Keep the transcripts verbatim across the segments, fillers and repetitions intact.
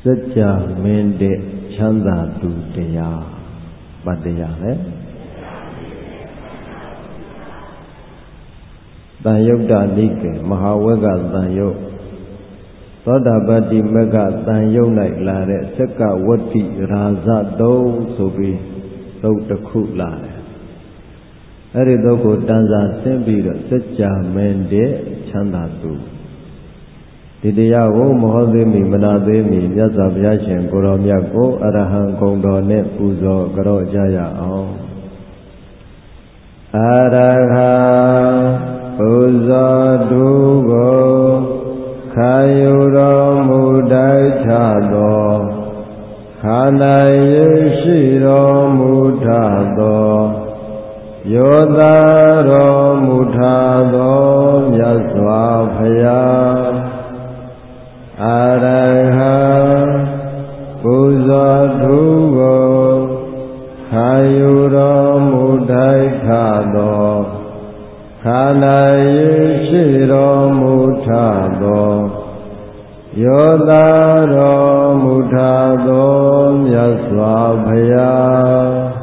Sajja mende chanda tu deya padeya hai. Tanyukta Nike Mahawega Tanyuk Sodabati Mega Tanyuk Nai Lare Seka Wati Raza Do Sobi Sotaku Lare Eridoko Tanza Sembira Sajja mende chanda tu Didiyago Mohademi Manademi Yasa Vyashin Goromyako Arahan Kondone Puzo Garo Jaya Om Araha Puzo Dugo Kayuro Mudai Chado Hanaye Shiro Mutado Yodaro Mutado Yaswa Phaya Araha Puzo Dugo Kayuro Mudai Chado Hanaye Shiro Mutado Yodaro Mutado Yaswa Phaya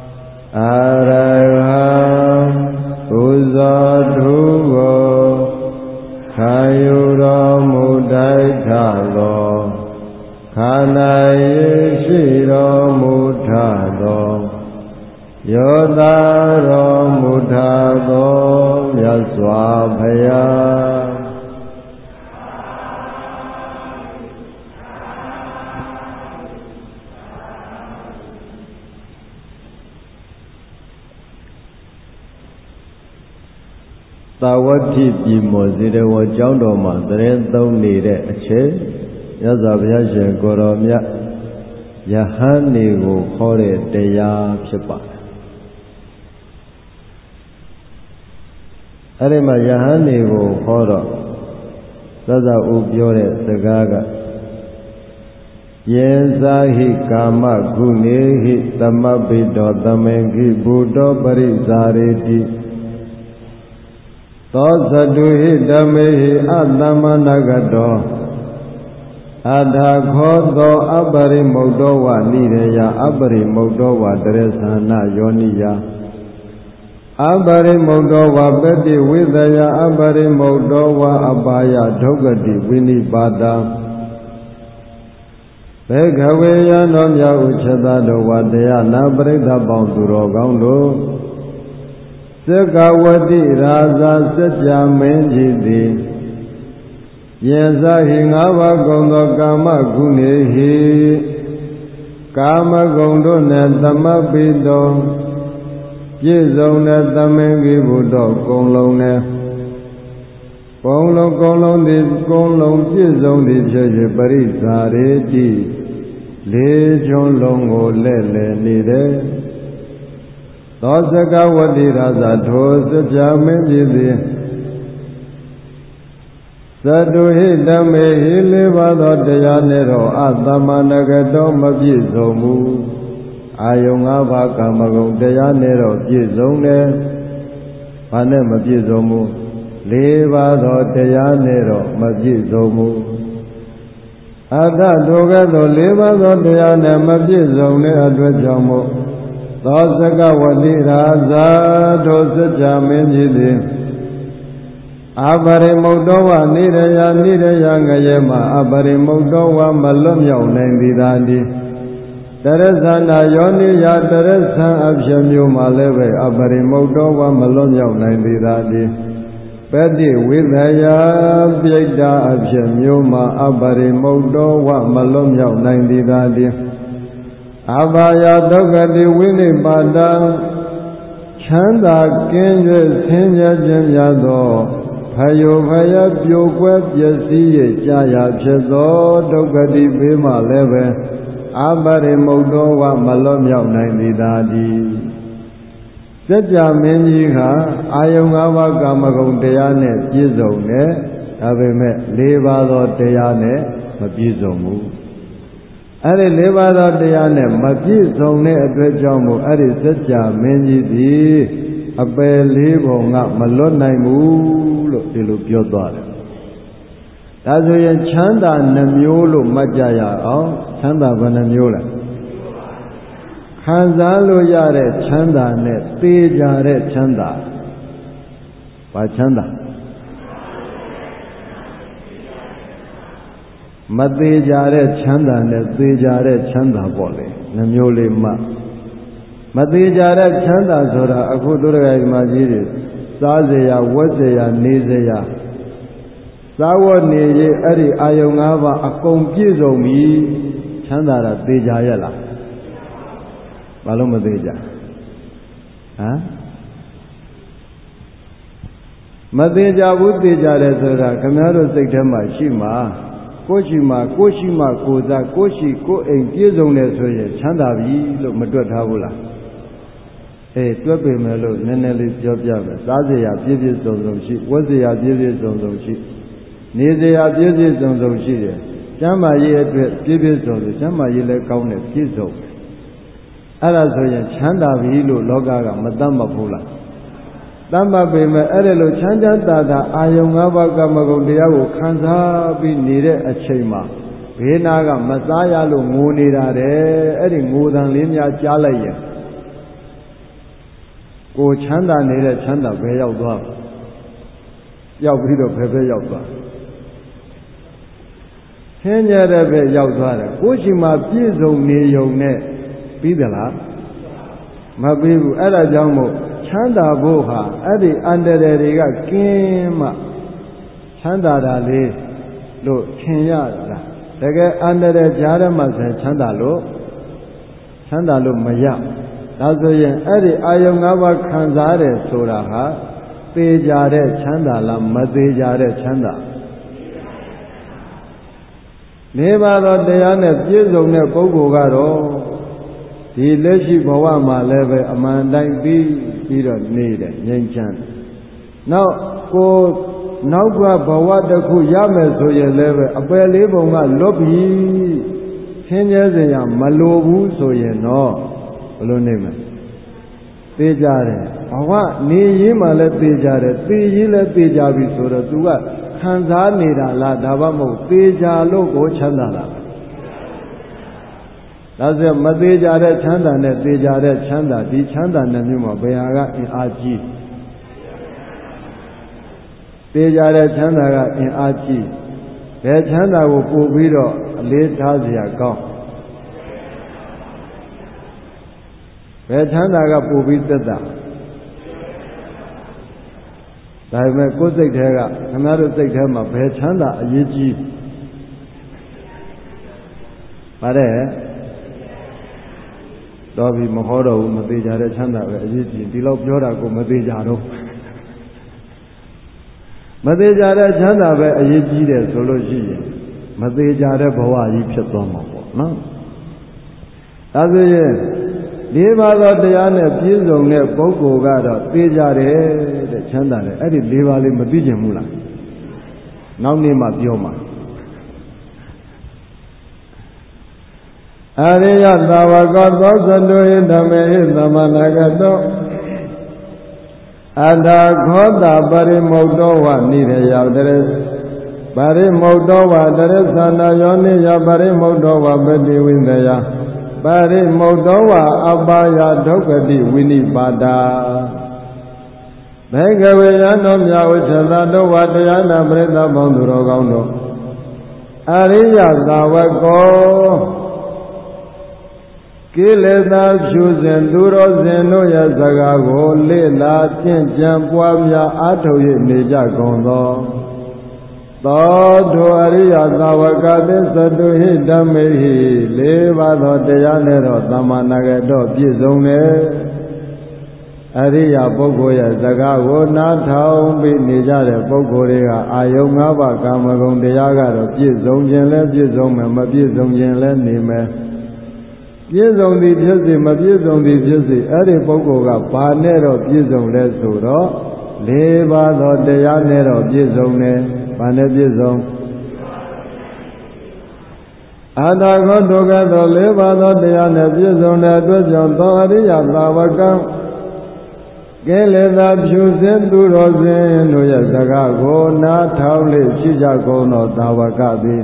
Araha Puzo Dugo Kayuro Mudai Chado Hanaye Shiro Mutado Yodaro Mutado Yaswa Phaya Tawati Pimo Zirewa Jandoma Dren Doni De Ache Yasa Vyashin Goromya Yahani Go Hore Deya Pipa Arima Yahani Go Horo Sasa Ubyore Sagaga Yensahi Kama Gunehi Tamabido Tamengi Buddha Parizareti Tosaduhi Damehi Adamanagato Adha Khodo Abari Modowa Nireya Abari Modowa Dresana Yoniya Abari Modowa Bedi Vidaya Abari Modowa Abaya Dhogati Vinibada Bhagaveya Nomya Uchada Dovadeya Nabrida Bonduro Gaundo Sekawati Raza Sajja Menjiti Yensa Hingava Gondo Kama Gunehi Kama Gondo Netama Bido Jizong Netamengi Budo Konglong Ne Konglong Konglong Di Konglong Jizong Di Cheche Parizareti Le Chon Longo Lele Nide Tosaka Wati Raza Thos Jamejiti Saduhi Dame Hilivado Deyanero Atamanagato Mapizomu Ayungava Kamagung Deyanero Pizone Pane Mapizomu Livado Deyanero Mapizomu Ada Dogato Livado Deyane Mapizone Advejamu Tosaka Wati Raza Thos Jamejiti Abari Modowa Nireya Nireya Ngayema Abari Modowa Malum Yau Nangidandi Teresana Yoniya Teresan Abshamyu Maleve Abari Modowa Malum Yau Nangidandi Peti Vidaya Bhyaita Abshamyu Ma Abari Modowa Malum Yau Nangidandi Abaya Dogati Vinibada Chanda Kenye Senya Jemyado Hayo Haya Pyokwe Pyasiye Chaya Pyeso Dogati Bima Leve Abari Modowa Malom Yau Nangidadi Sajja Menjiha Ayungava Kamagung Deyane Pyizone Abime Levado Deyane Mapizomu Ari Levado Deyane Mapizone Advejamu Ari Sajja Menjidi Ape Levo Nga Malon Naimu Lo Dilu Pyodware ဒါဆိုရင်ချမ်းသာနှမျိုးလို့မှတ်ကြရအောင်ချမ်းသာဘယ်နှမျိုးလဲခံစားလို့ရတဲ့ချမ်းသာနဲ့သေချာတဲ့ချမ်းသာဘာချမ်းသာမသေးကြတဲ့ချမ်းသာနဲ့သေကြတဲ့ချမ်းသာပေါ့လေနှမျိုးလေးမှမသေးကြတဲ့ချမ်းသာဆိုတာအခုတို့ရဂိမာကြီးတွေစားเสียဝတ်เสียနေเสียစားဝတ်နေရေးအဲ့ဒီအာယုံ၅ပါးအကုန်ပြည့်စုံပြီချမ်းသာတာသေကြရဲ့လားဘာလို့မသေးကြဟမ်မသေးကြဘူးသေကြတယ်ဆိုတာခင်ဗျားတို့စိတ်ထဲမှာရှိမှာကိုရှိမှာကိုရှိမှာကိုစားကိုရှိကိုအိမ်ပြည့်စုံတယ်ဆိုရင်ချမ်းသာပြီလို့မတွက်ထားဘူးလားအေးတွက်ပေမဲ့လို့နည်းနည်းလေးပြောပြမယ်စားစရာပြည့်ပြည့်စုံစုံရှိဝတ်စရာပြည့်ပြည့်စုံစုံရှိနေစရာပြည့်ပြည့်စုံစုံရှိတယ်ကျမ်းမာရေးအတွက်ပြည့်ပြည့်စုံစုံကျမ်းမာရေးလည်းကောင်းတယ်ပြည့်စုံအဲ့ဒါဆိုရင်ချမ်းသာပြီလို့လောကကမတတ်မှတ်ဘူးလားတတ်မှတ်ပေမဲ့အဲ့ဒါလိုချမ်းချမ်းသာသာအာယုံ၅ပါးကမဂုဏ်တရားကိုခံစားပြီးနေတဲ့အချိန်မှာဘေးနာကမစားရလို့ငိုနေတာတဲ့အဲ့ဒီငိုတန်လေးများကြားလိုက်ရင်ကိုချမ်းသာနေတဲ့ချမ်းသာဘယ်ရောက်သွားရောက်ပြီးတော့ဘယ်ဘက်ရောက်သွားဆင်းရဲတဲ့ဘက်ရောက်သွားတယ်ကိုရှိမှပြည့်စုံနေုံနဲ့ပြီးသလားမပြီးဘူးအဲ့ဒါကြောင့်မို့ချမ်းသာဖို့ဟာအဲ့ဒီအန္တရာယ်တွေကကင်းမှချမ်းသာတာလေးလို့ထင်ရတာတကယ်အန္တရာယ်ကြားထဲမှာဆိုချမ်းသာလို့ချမ်းသာလို့မရဒါဆိုရင်အဲ့ဒီအာယုံ၅ပါးခံစားတယ်ဆိုတာဟာသေကြတဲ့ချမ်းသာလားမသေးကြတဲ့ချမ်းသာနေပါတော့တရားနဲ့ပြည့်စုံတဲ့ပုဂ္ဂိုလ်ကတော့ဒီလက်ရှိဘဝမှာလည်းပဲအမှန်တိုင်းပြီးပြီးတော့နေတယ်ငြိမ်းချမ်းတယ်နောက်ကိုနောက်ကဘဝတစ်ခုရမယ်ဆိုရင်လည်းပဲအပယ်လေးပုံကလွတ်ပြီဆင်းရဲစရာမလိုဘူးဆိုရင်တော့ဘယ်လိုနေမလဲသိကြတယ်ဘဝနေရင်မှလည်းသိကြတယ်သိရင်လည်းသိကြပြီဆိုတော့ तू ကခံစားနေတာလားဒါမှမဟုတ်သိကြလို့ကိုချမ်းသာလားဒါဆိုမသေးကြတဲ့ချမ်းသာနဲ့သေကြတဲ့ချမ်းသာဒီချမ်းသာနှစ်မျိုးမှာဘယ်ဟာကအင်အားကြီးသေကြတဲ့ချမ်းသာကအင်အားကြီးဘယ်ချမ်းသာကိုပို့ပြီးတော့အလေးထားစရာကောင်းဘယ်ချမ်းသာကပို့ပြီးသက်သာဒါပေမဲ့ကိုယ်စိတ်ထဲကခင်ဗျားတို့စိတ်ထဲမှာဘယ်ချမ်းသာအရေးကြီးပါတယ်တော်ပြီမဟောတော့ဘူးမသေးကြတဲ့ချမ်းသာပဲအရေးကြီးဒီလောက်ပြောတာကိုမသေးကြတော့မသေးကြတဲ့ချမ်းသာပဲအရေးကြီးတယ်ဆိုလို့ရှိရင်မသေးကြတဲ့ဘဝကြီးဖြစ်သွားမှာပေါ့နော်ဒါဆိုရင်ဒီပါသောတရားနဲ့ပြည့်စုံတဲ့ပုဂ္ဂိုလ်ကတော့သိကြတယ်တဲ့ချမ်းသာတယ်အဲ့ဒီ၄ပါးလေးမသိကျင်ဘူးလားနောက်နေ့မှပြောမှာအရိယသာဝကသောသတုဟိဓမ္မေဟိသမဏဂတောအထာခောတာပရိမုတ်တောဝနိရယတရေပရိမုတ်တောဝတရေသန္တာယောနိယပရိမုတ်တောဝပတိဝိနယပရိမုတ်တောဝအပါယဒုက္ခတိဝိနိပါဒဘေကဝေယံတော်မြဝိထသတောဝတရားနာပရိသတ်ပေါင်းသူတော်ကောင်းတို့အရိယသာဝကောကိလေသာဖြူစင်သူတော်စင်တို့ရဲ့စကားကိုလေ့လာကျင့်ကြံပွားများအားထုတ်၍နေကြကုန်သောသောထိုအရိယသာဝကသစ္စတုဟိဓမ္မေဟိလေးပါးသောတရားနဲ့တော့သမ္မာနာဂတော့ပြည့်စုံတယ်အရိယပုဂ္ဂိုလ်ရဲ့စကားကိုနားထောင်ပြီးနေကြတဲ့ပုဂ္ဂိုလ်တွေကအာယုံ၅ပါးကာမဂုဏ်တရားကတော့ပြည့်စုံခြင်းလည်းပြည့်စုံမယ်မပြည့်စုံခြင်းလည်းနေမယ်ပြည့်စုံသည်ဖြစ်စေမပြည့်စုံသည်ဖြစ်စေအဲ့ဒီပုဂ္ဂိုလ်ကဘာနဲ့တော့ပြည့်စုံလဲဆိုတော့လေးပါးသောတရားနဲ့တော့ပြည့်စုံတယ်ဘာနဲ့ပြည့်စုံအတ္တခောဒုက္ခသောလေးပါးသောတရားနဲ့ပြည့်စုံတဲ့အတွက်ကြောင့်သောအရိယသာဝကံကဲလေသာဖြူစင်သူတော်စင်တို့ရဲ့စကားကိုနားထောင်လေရှိကြကုန်သောသာဝကသည်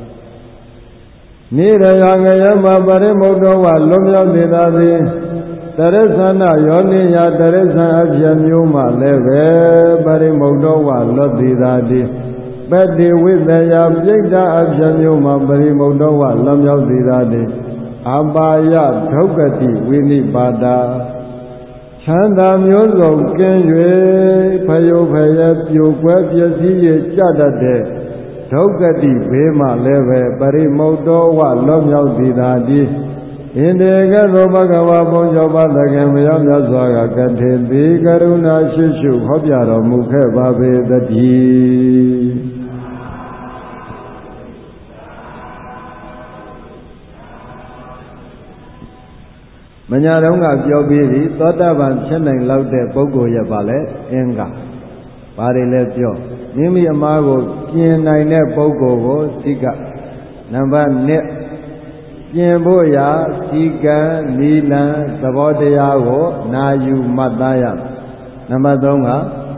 နိရယငယမပရိမုတ်တော်ဝလွန်မြောက်သေးသာသည်တရစ္ဆာနယောနိယတရစ္ဆာအဖြစ်မျိုးမှလည်းပဲပရိမုတ်တော်ဝလွတ်သေးသာသည်ပတ္တိဝိသယပြိဋ္ဌာအဖြစ်မျိုးမှပရိမုတ်တော်ဝလွန်မြောက်သေးသာသည်အပါယဒုက္ခတိဝိနိပါဒာချမ်းသာမျိုးစုံကင်း၍ဖယုဖယပြိုကွဲပျက်စီးရကြတတ်တဲ့ဒုက္ခတိဘေးမှလည်းပဲပရိမုတ်တော်ဝလွတ်မြောက်သည်သာသည်ဣန္ဒေကသောဘဂဝါဘုံကျော်ပါသခင်မယောမြတ်စွာကကထေတိကရုဏာရှိရှုဟောပြတော်မူခဲ့ပါပေတည်းမညာတုန်းကပြောပြီးပြီသောတာပန်ဖြစ်နိုင်လောက်တဲ့ပုဂ္ဂိုလ်ရဲ့ပါလေအင်္ဂါဘာတွေလဲပြောမိမိအမားကိုပြင်နိုင်တဲ့ပုဂ္ဂိုလ်ကိုစိကနံပါတ်နှစ်ပြင်ဖို့ရာစီကံနီလံသဘောတရားကိုနာယူမှတ်သားရနံပါတ်သုံးက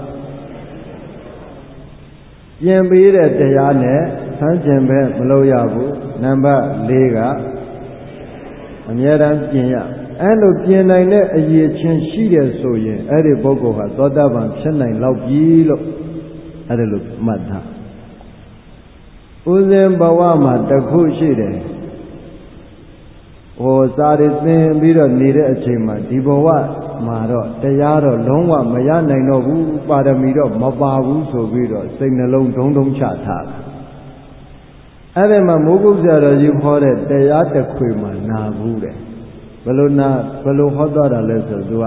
ပြင်ပြီးတဲ့တရားနဲ့ဆန်းကျင်ပဲမလုပ်ရဘူးနံပါတ်လေးကအမြဲတမ်းပြင်ရအဲ့လိုပြင်နိုင်တဲ့အရေးချင်းရှိတယ်ဆိုရင်အဲ့ဒီပုဂ္ဂိုလ်ဟာသောတာပန်ဖြစ်နိုင်လောက်ပြီလို့အဲ့ဒါလို့မှတ်ထားဥစဉ်ဘဝမှာတစ်ခုရှိတယ်ဟိုစာရည်သင်ပြီးတော့နေတဲ့အချိန်မှာဒီဘဝမှာတော့တရားတော့လုံးဝမရနိုင်တော့ဘူးပါရမီတော့မပါဘူးဆိုပြီးတော့စိတ်နှလုံးဒုံဒုံချထားတာအဲ့ဒီမှာမိုးကုတ်ဆရာတော်ကြီးခေါ်တဲ့တရားတစ်ခွေမှာနာဘူးတဲ့ဘယ်လိုနာဘယ်လိုဟောသွားတာလဲဆိုသူက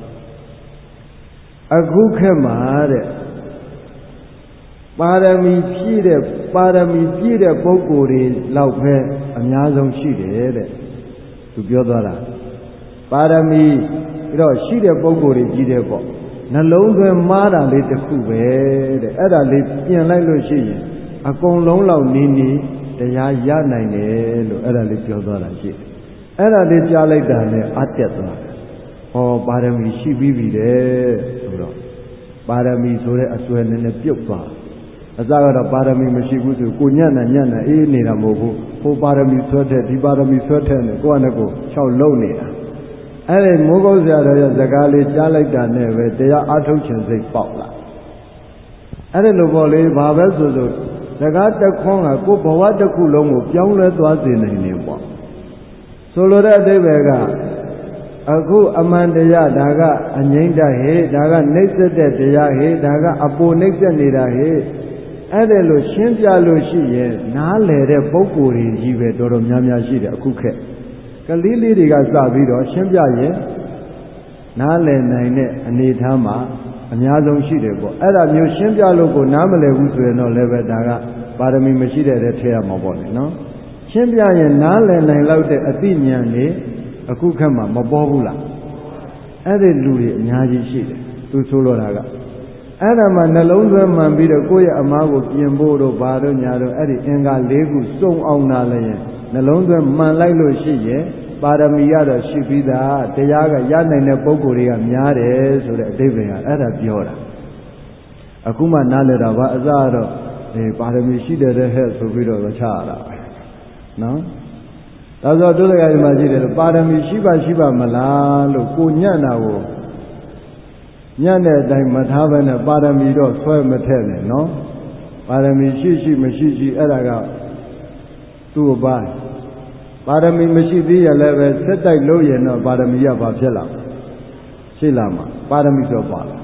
အခုခေတ်မှာတဲ့ပါရမီပြည့်တဲ့ပါရမီပြည့်တဲ့ပုဂ္ဂိုလ်တွေလောက်ပဲအများဆုံးရှိတယ်တဲ့သူပြောသွားတာပါရမီပြီးတော့ရှိတဲ့ပုဂ္ဂိုလ်တွေကြီးတယ်ပေါ့နှလုံးသွင်းမားတာလေးတစ်ခုပဲတဲ့အဲ့ဒါလေးပြင်လိုက်လို့ရှိရင်အကုန်လုံးလောက်နေနေတရားရနိုင်တယ်လို့အဲ့ဒါလေးပြောသွားတာရှိတယ်အဲ့ဒါလေးကြားလိုက်တာနဲ့အတက်သွားတယ်ဟောပါရမီရှိပြီးပြီတဲ့ဆိုတော့ပါရမီဆိုတဲ့အစွဲနည်းနည်းပြုတ်သွားအစကတော့ပါရမီမရှိဘူးဆိုကိုညံ့နဲ့ညံ့နဲ့အေးနေတာမဟုတ်ဘူးဟိုပါရမီဆွဲတဲ့ဒီပါရမီဆွဲတဲ့နဲ့ကိုကနဲ့ကို၆လုံးနေတာအဲ့ဒီမိုးကုတ်ဆရာတော်ရဲ့စကားလေးကြားလိုက်တာနဲ့ပဲတရားအထုတ်ခြင်းစိတ်ပေါက်လာအဲ့ဒီလိုပေါ့လေဘာပဲဆိုဆိုစကားတစ်ခွန်းကကိုဘဝတစ်ခုလုံးကိုပြောင်းလဲသွားစေနိုင်နေပေါ့ဆိုလိုတဲ့အဓိပ္ပာယ်ကအခုအမှန်တရားဒါကအငြိမ့်တဟေဒါကနှိမ့်ဆက်တဲ့တရားဟေဒါကအပူနှိမ့်ဆက်နေတာဟေအဲ့ဒါလို့ရှင်းပြလို့ရှိရင်နားလည်တဲ့ပုဂ္ဂိုလ်တွေကြီးပဲတော်တော်များများရှိတယ်အခုခက်ကလေးလေးတွေကစပြီးတော့ရှင်းပြရင်နားလည်နိုင်တဲ့အနေအထားမှာအများဆုံးရှိတယ်ပေါ့အဲ့ဒါမျိုးရှင်းပြလို့ကိုနားမလည်ဘူးဆိုရင်တော့လည်းပဲဒါကပါရမီမရှိတဲ့တဲ့ထဲရမှာပေါ့လေနော်ရှင်းပြရင်နားလည်နိုင်လောက်တဲ့အသိဉာဏ်တွေအခုခက်မှာမပေါ်ဘူးလားအဲ့ဒီလူတွေအများကြီးရှိတယ်သူဆိုလိုတာကအဲ့ဒါမှနှလုံးသွင်းမှန်ပြီးတော့ကိုယ့်ရဲ့အမားကိုပြင်ဖို့တော့ဘာတော့ညာတော့အဲ့ဒီအင်္ဂါ၄ခုစုံအောင်လာလည်းရင်နှလုံးသွင်းမှန်လိုက်လို့ရှိရင်ပါရမီရတော့ရှိပြီးသားတရားကရနိုင်တဲ့ပုဂ္ဂိုလ်တွေကများတယ်ဆိုတဲ့အဓိပ္ပာယ်ကအဲ့ဒါပြောတာအခုမှနားလည်တာပါအစတော့ဒီပါရမီရှိတယ်တဲ့ဟဲ့ဆိုပြီးတော့ချရတာပဲနော်ဒါဆိုတို့တကယ်မှရှိတယ်လို့ပါရမီရှိပါရှိပါမလားလို့ကိုညံ့တာကိုညံ့တဲ့အတိုင်းမထားဘဲနဲ့ပါရမီတော့ဆွဲမထည့်နဲ့နော်ပါရမီရှိရှိမရှိရှိအဲ့ဒါကသူ့အပိုင်းပါရမီမရှိသေးရလည်းပဲစက်တိုက်လို့ရင်တော့ပါရမီကဘာဖြစ်လာရှိလာမှာပါရမီဆိုပါလား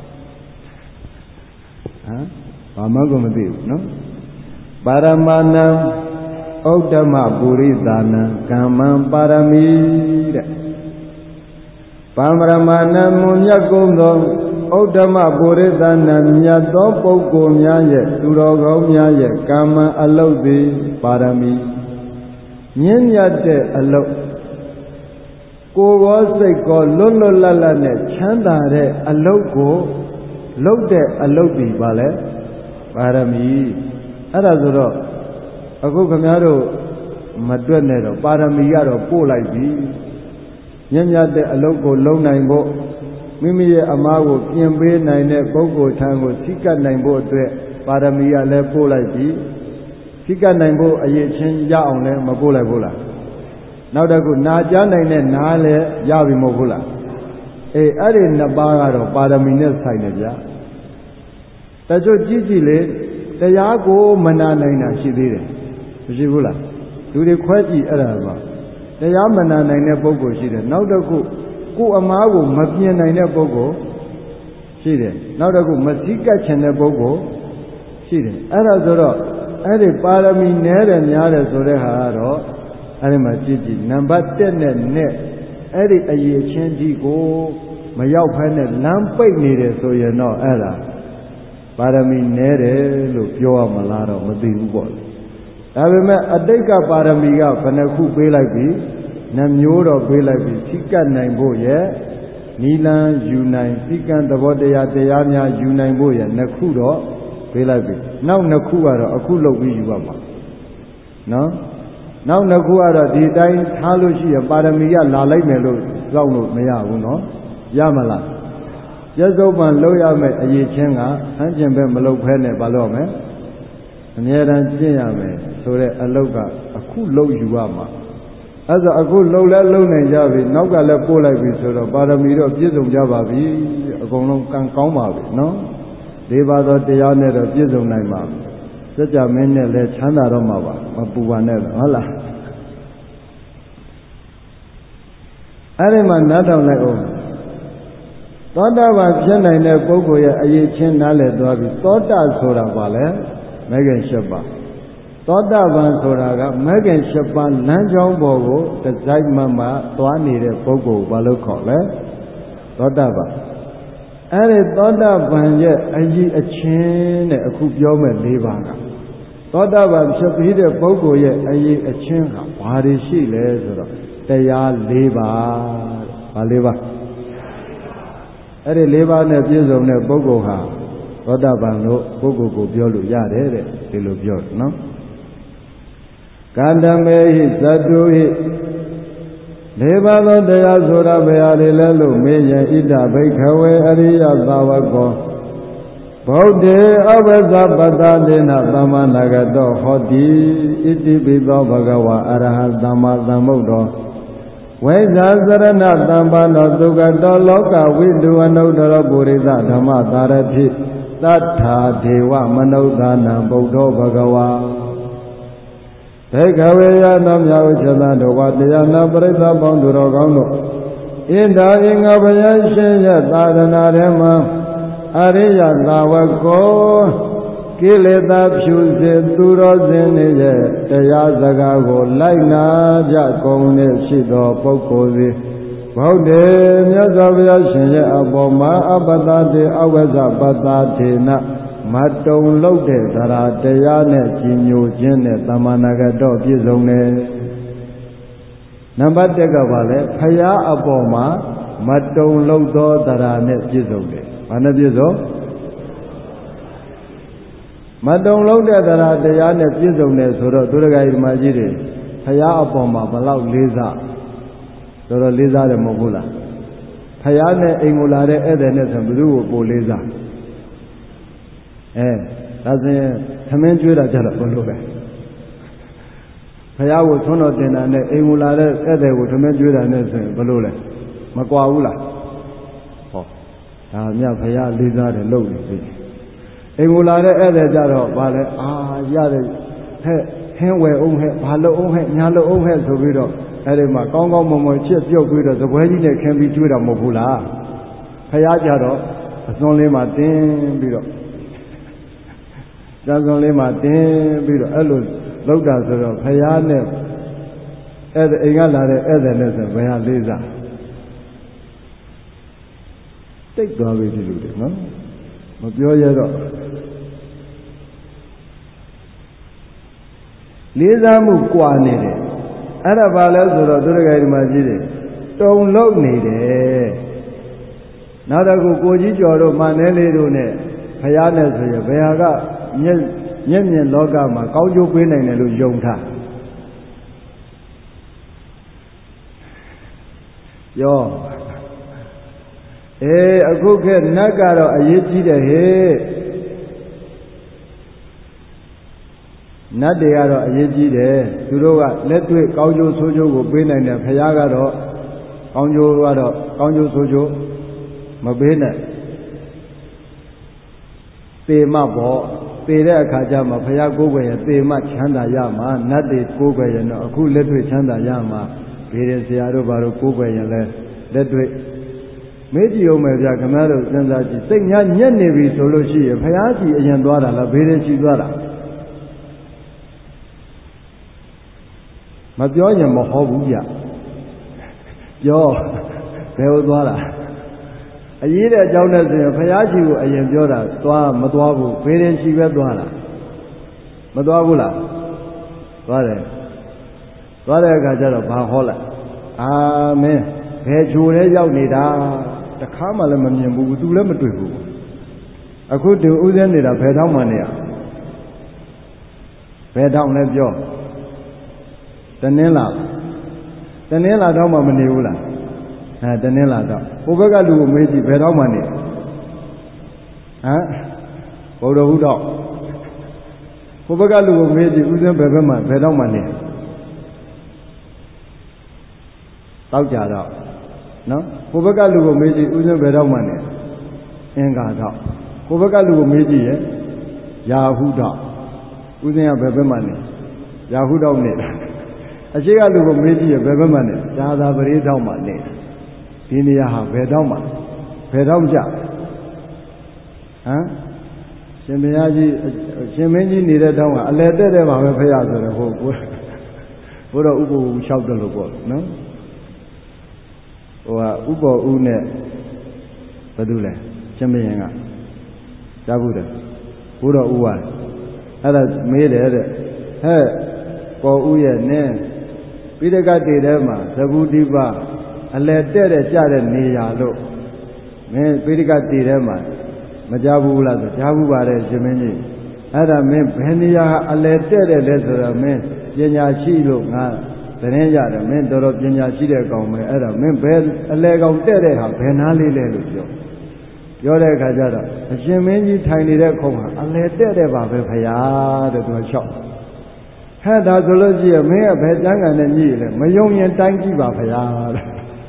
ဟမ်ဘာမှကိုမသိဘူးနော်ပါရမဏံဩတ္တမပုရိသာနံကမ္မံပါရမီတဲ့ပမ္ပရမဏံမွန်မြတ်ကုန်သောဩတ္တမပုရိသနံမြတ်သောပုဂ္ဂိုလ်များရဲ့သူတော်ကောင်းများရဲ့ကမ္မံအလုတ်သည်ပါရမီမြင့်မြတ်တဲ့အလုတ်ကိုယ်ရောစိတ်ကောလွတ်လွတ်လပ်လပ်နဲ့ချမ်းသာတဲ့အလုတ်ကိုလုပ်တဲ့အလုတ်ဒီပါလဲပါရမီအဲ့ဒါဆိုတော့အခုခင်ဗျားတို့မတွက်နဲ့တော့ပါရမီကတော့ပို့လိုက်ပြီမြင့်မြတ်တဲ့အလုတ်ကိုလုံနိုင်ဖို့မိမိရဲ့အမားကိုပြင်ပေးနိုင်တဲ့ပုဂ္ဂိုလ်ထံကိုစိတ်ကပ်နိုင်ဖို့အတွက်ပါရမီကလည်းပို့လိုက်ပြီစိတ်ကပ်နိုင်ဖို့အရေးချင်းရအောင်လည်းမပို့လိုက်ဘူးလားနောက်တစ်ခုနာကြားနိုင်တဲ့နားလည်းရပြီမဟုတ်ဘူးလားအေးအဲ့ဒီနှစ်ပါးကတော့ပါရမီနဲ့ဆိုင်တယ်ဗျာတချို့ကြည့်ကြည့်လေတရားကိုမနာနိုင်တာရှိသေးတယ်မရှိဘူးလားလူတွေခွဲကြည့်အဲ့ဒါပါတရားမနာနိုင်တဲ့ပုဂ္ဂိုလ်ရှိတယ်နောက်တစ်ခုကိုယ်အမားကိုမပြင်နိုင်တဲ့ပုဂ္ဂိုလ်ရှိတယ်နောက်တစ်ခုမစည်းကပ်ချင်တဲ့ပုဂ္ဂိုလ်ရှိတယ်အဲ့ဒါဆိုတော့အဲ့ဒီပါရမီနည်းတယ်များတယ်ဆိုတဲ့ဟာကတော့အဲ့ဒီမှာကြည့်ကြည့်နံပါတ်တစ်နဲ့နဲ့အဲ့ဒီအရေးချင်းကြီးကိုမရောက်ဖဲနဲ့လမ်းပိတ်နေတယ်ဆိုရင်တော့အဲ့ဒါပါရမီနည်းတယ်လို့ပြောရမလားတော့မသိဘူးပေါ့ဒါပေမဲ့အတိတ်ကပါရမီကဘယ်နှခုပေးလိုက်ပြီနှမျိုးတော့ပေးလိုက်ပြီစိကတ်နိုင်ဖို့ရဲ့နီလန်းယူနိုင်စိကံသဘောတရားတရားများယူနိုင်ဖို့ရဲ့နှစ်ခုတော့ပေးလိုက်ပြီနောက်နှစ်ခုကတော့အခုလုပ်ပြီးယူရမှာနော်နောက်နှစ်ခုကတော့ဒီတိုင်းထားလို့ရှိရင်ပါရမီကလာလိုက်မယ်လို့ကြောက်လို့မရဘူးနော်ရမလားကျက်စုပ်ပံလုပ်ရမယ်အရေးချင်းကဟန်းကျင်ပဲမလုပ်ဖဲနဲ့ဘာလို့မယ်အမြဲတမ်းကျင့်ရမယ်ဆိုတဲ့အလုပ်ကအခုလုပ်ယူရမှာအဲ့ဒါအခုလှုပ်လဲလှုပ်နိုင်ကြပြီနောက်ကလည်းပို့လိုက်ပြီဆိုတော့ပါရမီတော့ပြည့်စုံကြပါပြီအကုန်လုံးကံကောင်းပါပြီနော်ဒီပါတော့တရားနဲ့တော့ပြည့်စုံနိုင်ပါပြီစကြမင်းနဲ့လည်းချမ်းသာတော့မှာပါမပူပါနဲ့ဟုတ်လားအဲ့ဒီမှာနားထောင်လိုက်အောင်သောတာပန်ဖြစ်နိုင်တဲ့ပုဂ္ဂိုလ်ရဲ့အရေးချင်းနားလည်သွားပြီသောတာဆိုတာပါလေမဲခင်၈ပါးသောတာပန်ဆိုတာကမဲခင်၈ပါးလမ်းကြောင်းပေါ်ကိုတစိုက်မမသွားနေတဲ့ပုဂ္ဂိုလ်ဘာလို့ခေါ်လဲသောတာပန်အဲ့ဒီသောတာပန်ရဲ့အရေးအချင်းနဲ့အခုပြောမဲ့၄ပါးကသောတာပန်ဖြစ်ပြီးတဲ့ပုဂ္ဂိုလ်ရဲ့အရေးအချင်းကဘာတွေရှိလဲဆိုတော့တရား၄ပါးဘာ၄ပါးအဲ့ဒီ၄ပါးနဲ့ပြည့်စုံတဲ့ပုဂ္ဂိုလ်ဟာသောတာပန်တို့ပုဂ္ဂိုလ်ကိုပြောလို့ရတယ်တဲ့ဒီလိုပြောနော်ကန္တမေဟိသတ္တုဟိလေးပါးသောတရားဆိုတာဘယ်ဟာတွေလဲလို့မေးရင်ဣဒဘိက္ခဝေအရိယသာဝကောဗုဒ္ဓေအဝဇ္ဇပတ္တဒေနသမ္မာနာဂတောဟောတိဣတိပိသောဘဂဝါအရဟံသမ္မာသမ္ဗုဒ္ဓောဝိဇ္ဇာစရဏသမ္ပန္နောသုကတောလောကဝိတုအနုတ္တရပုရိသဓမ္မသာရတိသတ္ထာဒေဝမနုဿာနံဗုဒ္ဓောဘဂဝါဘိက္ခဝေယသောမြောက်ချမ်းတို့ဝါတရားနာပရိသတ်ပေါင်းသူတော်ကောင်းတို့ဣန္ဒာအင်္ဂဘယရှင်ရဲ့သာသနာထဲမှာအရိယသာဝကောကိလေသာဖြူစေသူတော်စင်တွေရဲ့တရားစကားကိုလိုက်နာကြကုန်တဲ့ရှိသောပုဂ္ဂိုလ်စီဘုဒ္ဓေမြတ်စွာဘုရားရှင်ရဲ့အပေါ်မှာအပတ္တတေအဝဇ္ဇပတ္တာထေနမတုံလုတ်တဲ့သရာတရားနဲ့ကြီးညိုခြင်းနဲ့သမ္မာနာဂတော့ပြည့်စုံတယ်နံပါတ်တစ်ကပါလဲဖရာအပေါ်မှာမတုံလုတ်သောသရာနဲ့ပြည့်စုံတယ်ဘာနဲ့ပြည့်စုံမတုံလုံးတဲ့တရားတရားနဲ့ပြည့်စုံတယ်ဆိုတော့သူရဂိဓမ္မကြီးတွေဖရာအပေါ်မှာဘလောက်လေးစားတော်တော်လေးစားတယ်မဟုတ်ဘူးလားဖရာနဲ့အိမ်ကိုလာတဲ့ဧည့်သည်နဲ့ဆိုဘယ်သူ့ကိုပိုလေးစားအဲဒါဆိုရင်သမင်းကျွေးတာကြတော့ဘယ်လိုလဲဖရာကိုသွန်းတော်တင်တာနဲ့အိမ်ကိုလာတဲ့ဧည့်သည်ကိုသမင်းကျွေးတာနဲ့ဆိုရင်ဘယ်လိုလဲမကွာဘူးလားဟောဒါမြတ်ဖရာလေးစားတယ်လုပ်နေပြီအိမ်ကိုလာတဲ့ဧည့်သည်ကြတော့ဗာလဲအာရတဲ့ဟဲ့ဟင်းဝယ်အောင်ဟဲ့ဘာလို့အောင်ဟဲ့ညာလို့အောင်ဟဲ့ဆိုပြီးတော့အဲ့ဒီမှာကောင်းကောင်းမွန်မွန်ချစ်ပြုတ်ပြီးတော့သပွဲကြီးနဲ့ခင်းပြီးကျွေးတာမဟုတ်ဘူးလားဖရာကြတော့အစွန်းလေးမှာတင်းပြီးတော့ကြာစွန်းလေးမှာတင်းပြီးတော့အဲ့လိုလောက်တာဆိုတော့ဖရာနဲ့အဲ့ဒီအိမ်ကလာတဲ့ဧည့်သည်နဲ့ဆိုဘယ်ဟာလေးစားတိတ်သွားပြီဒီလိုတွေနော်မပြောရတော့လေးစားမှုကွာနေတယ်အဲ့ဒါဘာလဲဆိုတော့သူရဂိဓမ္မကြီးတွေတုံလုံးနေတယ်နောက်တစ်ခုကိုကြီးကျော်တို့မန္နဲလေးတို့နဲ့ဖယားနဲ့ဆိုရင်ဘယ်ဟာကမျက်မျက်မြင်လောကမှာကောင်းကျိုးပေးနိုင်တယ်လို့ယုံထားရော Eh, aku ke nagaro ayiji de he. Nade garo ayiji de. Turo ga letwe kaungjo sojo ko pe nai ne phaya garo kaungjo garo kaungjo sojo ma pe nai. Te ma bo သေတဲ့အခါကျမှဘုရားကိုယ်ွယ်ရသေမှချမ်းသာရမှာနတ်တွေကိုယ်ွယ်ရတော့အခုလက်တွေ့ချမ်းသာရမှာဘေးရင်ဆရာတို့ဘာလို့ကိုယ်ွယ်ရင်လဲလက်တွေ့မေးကြည့်အောင်မယ်ဗျာခင်ဗျားတို့စဉ်းစားကြည့်စိတ်များညက်နေပြီဆိုလို့ရှိရင်ဘုရားကြီးအရင်သွားတာလားဘေးရင်ရှိသွားတာမပြောရင်မဟုတ်ဘူးဗျပြောဘယ်လိုသွားတာအရေးတဲ့အကြောင်းနဲ့ဆိုရင်ဘုရားရှိခိုးအရင်ပြောတာသွားမသွားဘူးဘေးရင်ရှိပဲသွားတာမသွားဘူးလားသွားတယ်သွားတဲ့အခါကျတော့ဘာဟောလိုက်အာမင်းဘယ်ဂျိုလဲရောက်နေတာတခါမှလည်းမမြင်ဘူးသူလည်းမတွေ့ဘူးအခုတူဥစဉ်နေတာဘယ်တော့မှနေရဘယ်တော့လဲပြောတနင်းလာတနင်းလာတော့မှမနေဘူးလားအဲတနင်းလာတော့ဟိုဘက်ကလူကိုမေးကြည့်ဘယ်တော့မှနေဟမ်ဘုရားဟုတော့ဟိုဘက်ကလူကိုမေးကြည့်ဥစဉ်ဘယ်ဘက်မှဘယ်တော့မှနေတောက်ကြတော့နော်ဟိုဘက်ကလူကိုမေးကြည့်ဥစဉ်ဘယ်တော့မှနေအင်္ဂါတော့ဟိုဘက်ကလူကိုမေးကြည့်ရဲ့ယာဟုတော့ဥစဉ်ကဘယ်ဘက်မှနေယာဟုတော့နေတာအရှိကလူကိုမေးကြည့်ရဲ့ဘယ်ဘက်မှနေဇာသာပရိတော့မှနေဒီနေရာဟာဘယ်တော့မှဘယ်တော့ကြဟမ်ရှင်ဘုရားကြီးရှင်မင်းကြီးနေတဲ့တောင်းကအလဲတဲ့တဲ့ပါပဲဖရာဆိုတော့ဟိုကိုဘုရားဥပ္ပဝူလျှောက်တယ်လို့ပေါ့နော်ဟိုဟာဥပ္ပဝူနဲ့ဘာလို့လဲရှင်မင်းကကြားဘူးတယ်ဘုရားဥဝါအဲ့ဒါမေးတယ်တဲ့ဟဲ့ပေါ်ဥရဲ့နင်းပိဋကတ်တွေထဲမှာသဗ္ဗုတိပအလဲတဲ့တဲ့ကြတဲ့နေရာလို့မင်းပိဋကတ်တွေထဲမှာမကြားဘူးလားဆိုကြားဘူးပါတယ်ရှင်မင်းကြီးအဲ့ဒါမင်းဘယ်နေရာအလဲတဲ့တဲ့လဲဆိုတော့မင်းပညာရှိလို့ငါသတင်းရတယ်မင်းတော်တော်ပညာရှိတဲ့ကောင်ပဲအဲ့ဒါမင်းဘယ်အလဲကောင်တဲ့တဲ့ဟာဘယ်နားလေးလဲလို့ပြောပြောတဲ့အခါကျတော့အရှင်မင်းကြီးထိုင်နေတဲ့ခုံဟာအလဲတဲ့တဲ့ပါပဲဖရာတဲ့သူကလျှောက်ဟဲ့ဒါဆိုလို့ရှိရင်မင်းကဘယ်တန်းကန်နဲ့ညိလဲမယုံရင်တိုင်းကြည့်ပါဖရာတဲ့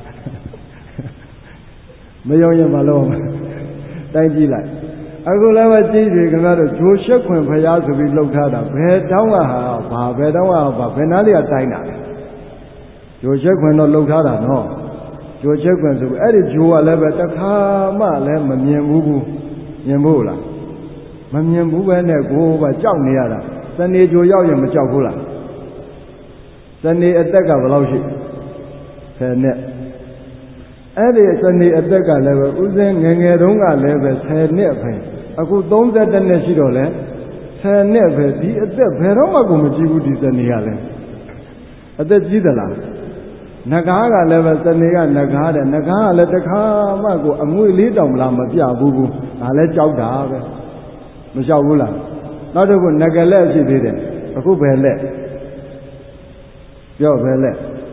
မယုံရင်မလို့တိုင်းကြည့်လိုက်အခုလည်းပဲကြည့်ပြီခင်ဗျားတို့ဂျိုရှက်ခွင်ဖရာဆိုပြီးလှုပ်ထားတာဘယ်တောင်းကဟာဘာဘယ်တောင်းကဘာဘယ်နားလေးကတိုင်းတာဂျိုရှက်ခွင်တော့လှုပ်ထားတာနော်ဂျိုရှက်ခွင်ဆိုအဲ့ဒီဂျိုကလည်းပဲတခါမှလည်းမမြင်ဘူးဘူးမြင်ဖို့လားမမြင်ဘူးပဲနဲ့ကိုယ်ကကြောက်နေရတာစနေဂျိုရောက်ရင်မကြောက်ဘူးလားစနေအသက်ကဘယ်လောက်ရှိဆယ်နှစ်အဲ့ဒီစနေအသက်ကလည်းပဲဥစဉ်ငယ်ငယ်တုန်းကလည်းပဲဆယ်နှစ်ပဲအခုသုံးဆယ်နှစ်ရှိတော့လဲဆယ်နှစ်ပဲဒီအသက်ဘယ်တော့မှကိုမကြည့်ဘူးဒီစနေကလည်းအသက်ကြီးသလားနဂါးကလည်းပဲစနေကနဂါးတဲ့နဂါးကလည်းတခါမှကိုအငွေလေးတောင်လားမပြဘူးဘူးဒါလည်းကြောက်တာပဲမလျှောက်ဘူးလားနောက်တော့ကနဂလက်ရှိသေးတယ်အခုဘယ်လက်ပြောဘယ်လက်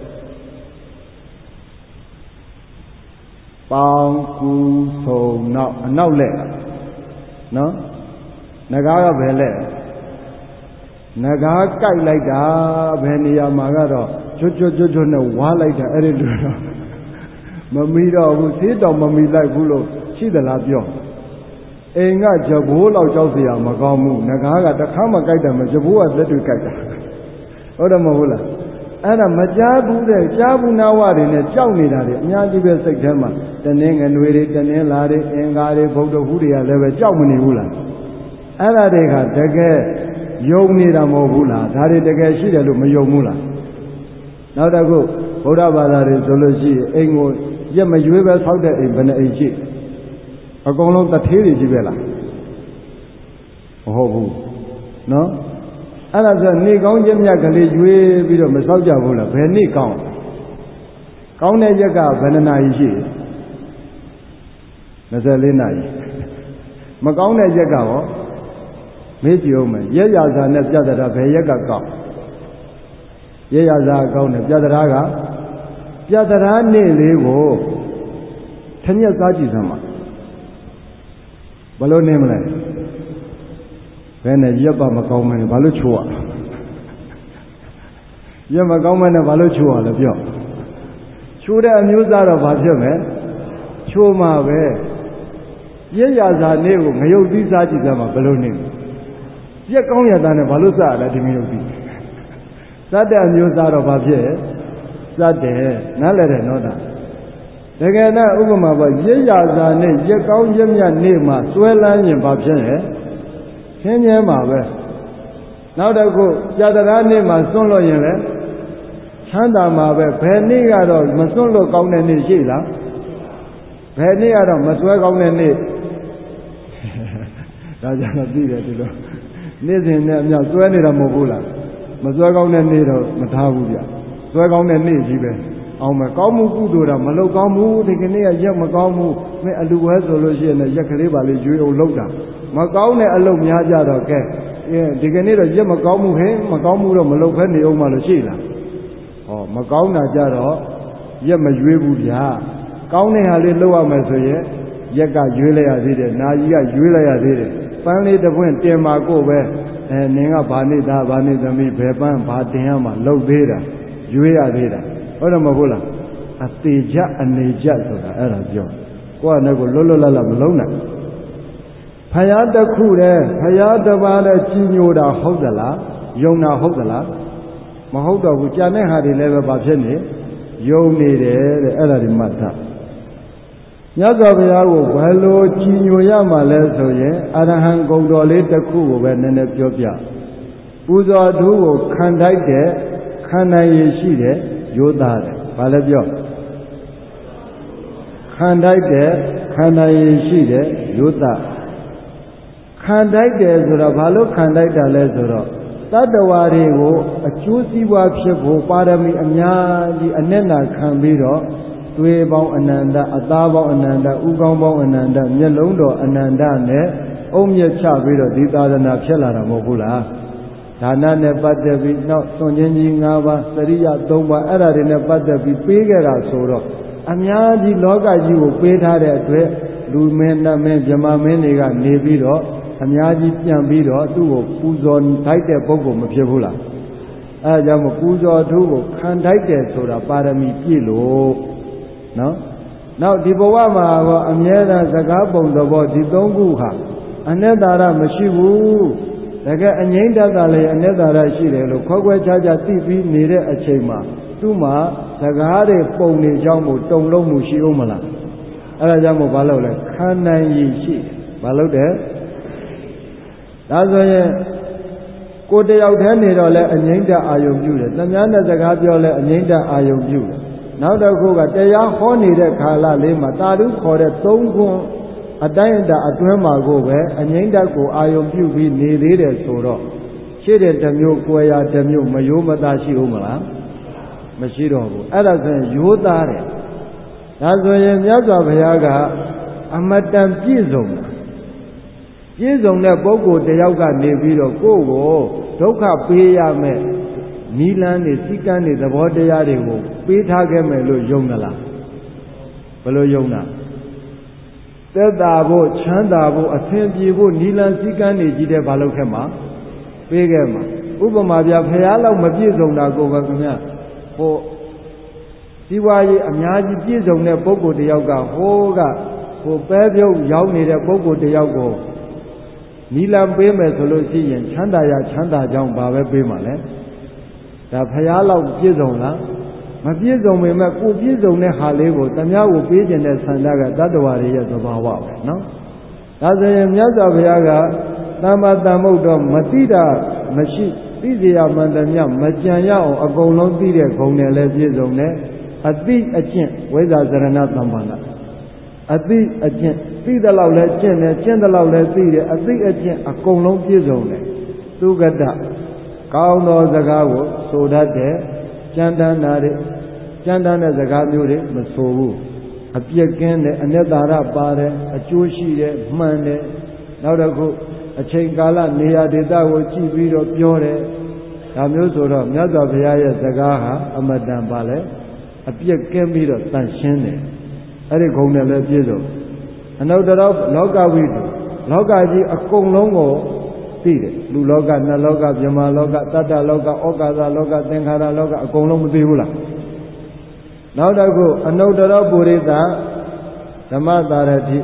ပေါင်းကူဆုံနောက်အနောက်လက်နော်ငကားကဘယ်လက်ငကားကြိုက်လိုက်တာဘယ်နေရာမှာကတော့ကျွတ်ကျွတ်ကျွတ်ကျွတ်နဲ့ဝါလိုက်တာအဲ့ဒီလိုတော့မမီတော့ဘူးသေးတော်မမီလိုက်ဘူးလို့ရှိသလားပြောအိမ်ကကြဘိုးလောက်ကြောက်เสียမကောင်းဘူးငကားကတခါမှကြိုက်တယ်မကြဘိုးကလက်တွေကြိုက်တာဟုတ်တယ်မဟုတ်လားအဲ့ဒါမကြားဘူးတဲ့ကြားဘူးနာဝတွေနဲ့ကြောက်နေတာတွေအများကြီးပဲစိတ်ထဲမှာတနင်းငနွေတွေတနင်းလာတွေအင်္ဂါတွေဗုဒ္ဓဟူတွေကလည်းပဲကြောက်မနေဘူးလားအဲ့ဒါတွေကတကယ်ယုံနေတာမဟုတ်ဘူးလားဒါတွေတကယ်ရှိတယ်လို့မယုံဘူးလားနောက်တစ်ခုဗုဒ္ဓဘာသာတွေဆိုလို့ရှိရင်အိမ်ကိုရက်မရွေးပဲဆောက်တဲ့အိမ်ဘယ်နှအိမ်ရှိအကုန်လုံးတထေးတွေကြီးပဲလားမဟုတ်ဘူးနော်အဲ့ဒါဆိုနေကောင်းခြင်းမြတ်ကလေးရွေးပြီးတော့မဆောက်ကြဘူးလားဘယ်နေ့ကောင်းကောင်းတဲ့ရက်ကဘယ်နှနာရီရှိ၂၄နာရီမကောင်းတဲ့ရက်ကရောမေးကြည့်ဦးမယ်ရက်ရစာနဲ့ပြတ္တရာဘယ်ရက်ကကောင်းရက်ရစာကောင်းတယ်ပြတ္တရာကပြတ္တရာနေ့လေးကိုထထညက်စားကြည့်စမ်းပါဘယ်လိုနေမလဲဘယ်နဲ့ရက်ပါမကောင်းမနဲ့ဘာလို့ချိုးရရက်မကောင်းမနဲ့ဘာလို့ချိုးရလဲပြောချိုးတဲ့အမျိုးသားတော့ဘာဖြစ်မလဲချိုးမှာပဲရက်ရစာနေ့ကိုငရုတ်သီးစားကြည့်စမ်းပါဘယ်လိုနေရက်ကောင်းရတာနဲ့ဘာလို့စားရလဲဒီငရုတ်သီးစားတဲ့အမျိုးသားတော့ဘာဖြစ်စားတယ်နားလည်တယ်နော်ဒါတကယ်တော့ဥပမာပေါ့ရက်ရစာနဲ့ရက်ကောင်းရက်မြတ်နေ့မှာစွဲလန်းရင်ဘာဖြစ်လဲခင်းမြဲမှာပဲနောက်တစ်ခုကြာတရာနေ့မှာစွန့်လို့ရင်လည်းချမ်းသာမှာပဲဘယ်နေ့ကတော့မစွန့်လို့ကောင်းတဲ့နေ့ရှိလားဘယ်နေ့ကတော့မစွဲကောင်းတဲ့နေ့ဒါကြောင့်သိတယ်ဒီလိုနေ့စဉ်နဲ့အမြောက်စွဲနေတာမဟုတ်ဘူးလားမစွဲကောင်းတဲ့နေ့တော့မထားဘူးဗျစွဲကောင်းတဲ့နေ့ကြီးပဲအောင်မယ်ကောင်းမှုကုသိုလ်တော့မလုပ်ကောင်းဘူးဒီကနေ့ကရက်မကောင်းဘူးမင်းအလူဝဲဆိုလို့ရှိရင်ရက်ကလေးပါလေးရွေးအောင်လုပ်တာမကောင်းတဲ့အလုပ်များကြတော့ကဲဒီကနေ့တော့ရက်မကောင်းဘူးဟဲ့မကောင်းဘူးတော့မလုပ်ဖဲနေအောင်မလို့ရှိလားဟောမကောင်းတာကြတော့ရက်မရွေးဘူးဗျာကောင်းတဲ့ဟာလေးလုပ်ရမယ်ဆိုရင်ရက်ကရွေးလိုက်ရသေးတယ်နာကြီးကရွေးလိုက်ရသေးတယ်ပန်းလေးတစ်ပွင့်တင်มาကိုပဲအဲနင်ကဘာနေသားဘာနေသမီးဘယ်ပန်းဘာတင်ရမှာလုပ်သေးတာရွေးရသေးတာဟုတ်တယ်မဟုတ်လားအသေးကြအနေကြဆိုတာအဲ့ဒါပြောကိုယ့်အနေကိုလွတ်လွတ်လပ်လပ်မလုံးနဲ့ဖယားတစ်ခုတည်းဖယားတစ်ပါးတည်းကြီးညိုတာဟုတ်သလားယုံတာဟုတ်သလားမဟုတ်တော့ဘူးကြာတဲ့ဟာတွေလည်းပဲဘာဖြစ်နေယုံနေတယ်တဲ့အဲ့ဒါဒီမှတ်ထားမြတ်စွာဘုရားကိုဘယ်လိုကြီးညိုရမှာလဲဆိုရင်အရဟံဂုဏ်တော်လေးတစ်ခုကိုပဲနည်းနည်းပြောပြပူဇော်သူကိုခံတိုက်တဲ့ခံနိုင်ရရှိတဲ့ယောသားတဲ့ဘာလဲပြောခံတိုက်တဲ့ခံနိုင်ရရှိတဲ့ယောသားခံတိုက်တယ်ဆိုတော့ဘာလို့ခံတိုက်တာလဲဆိုတော့တတ္တဝါတွေကိုအကျိုးစီးပွားဖြစ်ဖို့ပါရမီအများကြီးအနက်နာခံပြီးတော့သွေးပေါင်းအနန္တအသားပေါင်းအနန္တဥကောင်းပေါင်းအနန္တမျက်လုံးတော်အနန္တနဲ့အုံမြက်ချပြီးတော့ဒီသာသနာဖြစ်လာတာမဟုတ်ဘူးလားဒါနနဲ့ပတ်သက်ပြီးနောက်သွန်ခြင်းကြီး၅ပါးသရိယ၃ပါးအဲ့ဒါတွေနဲ့ပတ်သက်ပြီးပေးခဲ့တာဆိုတော့အများကြီးလောကကြီးကိုပေးထားတဲ့အတွက်လူမင်းနတ်မင်းဗြဟ္မာမင်းတွေကနေပြီးတော့အများကြီးပြန်ပြီးတော့သူ့ကိုပူဇော်ထိုက်တဲ့ပုဂ္ဂိုလ်မဖြစ်ဘူးလားအဲဒါကြောင့်မပူဇော်သူကိုခံထိုက်တယ်ဆိုတာပါရမီပြည့်လို့နော်နောက်ဒီဘဝမှာတော့အမြဲတမ်းစကားပုံတော်ဒီသုံးခုဟာအနတ္တရမရှိဘူးတကယ်အငြိမ့်တတ်တာလည်းအနတ္တရရှိတယ်လို့ခွဲခွဲခြားခြားသိပြီးနေတဲ့အချိန်မှာသူ့မှာစကားတွေပုံနေကြောင်းကိုတုံလုံးမှုရှိအောင်မလားအဲဒါကြောင့်မို့ဘာလို့လဲခံနိုင်ရည်ရှိဘာလို့တဲ့ဒါဆိုရင်ကိုတယောက်တည်းနေတော့လဲအငြိမ့်တအာယုံပြုတယ်။သမ ्या နဲ့စကားပြောလဲအငြိမ့်တအာယုံပြုတယ်။နောက်တစ်ခုကတရားဟောနေတဲ့ခါလလေးမှာတာဓုခေါ်တဲ့သုံးခွန်းအတိုင်းအတာအတွင်းမှာကိုပဲအငြိမ့်တကိုအာယုံပြုပြီးနေသေးတယ်ဆိုတော့ရှိတဲ့တစ်မျိုးကွယ်ရာတစ်မျိုးမယိုးမသားရှိဦးမလားမရှိတော့ဘူးအဲ့ဒါဆိုရင်ယိုးသားတယ်ဒါဆိုရင်မြတ်စွာဘုရားကအမတန်ပြည့်စုံတာပြည့်စုံတဲ့ပုဂ္ဂိုလ်တယောက်ကနေပြီးတော့ကိုယ့်ကိုဒုက္ခပေးရမယ်နိလန်းနေစည်းကမ်းနေသဘောတရားတွေကိုပေးထားခဲ့မယ်လို့ယုံသလားဘယ်လိုယုံတာသက်သာဖို့ချမ်းသာဖို့အသင်ပြေဖို့နိလန်းစည်းကမ်းနေကြီးတဲ့ဘာလို့ခဲ့မှာပေးခဲ့မှာဥပမာပြဖရာလောက်မပြည့်စုံတာကိုပဲခင်ဗျဟိုဒီဝါကြီးအများကြီးပြည့်စုံတဲ့ပုဂ္ဂိုလ်တယောက်ကဟိုးကဟိုပဲပြုတ်ရောက်နေတဲ့ပုဂ္ဂိုလ်တယောက်ကိုနိလန်းပေးမယ်ဆိုလို့ရှိရင်ချမ်းသာရချမ်းသာကြောင်းဘာပဲပေးမှာလဲဒါဖရာလောက်ပြည့်စုံလားမပြည့်စုံပေမဲ့ကိုပြည့်စုံတဲ့ဟာလေးကိုတ ्या ကိုပေးခြင်းတဲ့ဆန္ဒကတတ္တဝါတွေရဲ့သဘာဝပဲနော်ဒါဆိုရင်မြတ်စွာဘုရားကသမ္မာသမ္ဗုဒ္ဓမသိတာမရှိသိစေရမှန်တ ्या မကြံရအောင်အကုန်လုံးသိတဲ့ဂုဏ်နဲ့လည်းပြည့်စုံတယ်အသိအကျင့်ဝိဇ္ဇာစရဏသမ္ပန္နအသိအကျင့်သိတဲ့လောက်လည်းကျင့်တယ်ကျင့်တဲ့လောက်လည်းသိတယ်အသိအကျင့်အကုန်လုံးပြည့်စုံတယ်သုဂတကောင်းသောစကားကိုဆိုတတ်တယ်ကြံတန်းတာတွေကြံတန်းတဲ့စကားမျိုးတွေမဆိုဘူးအပြစ်ကင်းတယ်အနတ္တရပါတယ်အကျိုးရှိတယ်မှန်တယ်နောက်တစ်ခုအချိန်ကာလနေရာဒေသကိုကြည့်ပြီးတော့ပြောတယ်ဒါမျိုးဆိုတော့မြတ်စွာဘုရားရဲ့စကားဟာအမတန်ပါလေအပြစ်ကင်းပြီးတော့တန်ရှင်းတယ်အဲ့ဒီဂုဏ်နဲ့လည်းပြည့်စုံအနုတ္တရလောကဝိတုလောကကြီးအကုန်လုံးကိုသိတယ်လူလောကနတ်လောကဗြဟ္မာလောကတတ္တလောကဩကာသလောကသင်္ခါရလောကအကုန်လုံးမသိဘူးလားနောက်တစ်ခုအနုတ္တရပုရိသဓမ္မတာရတိ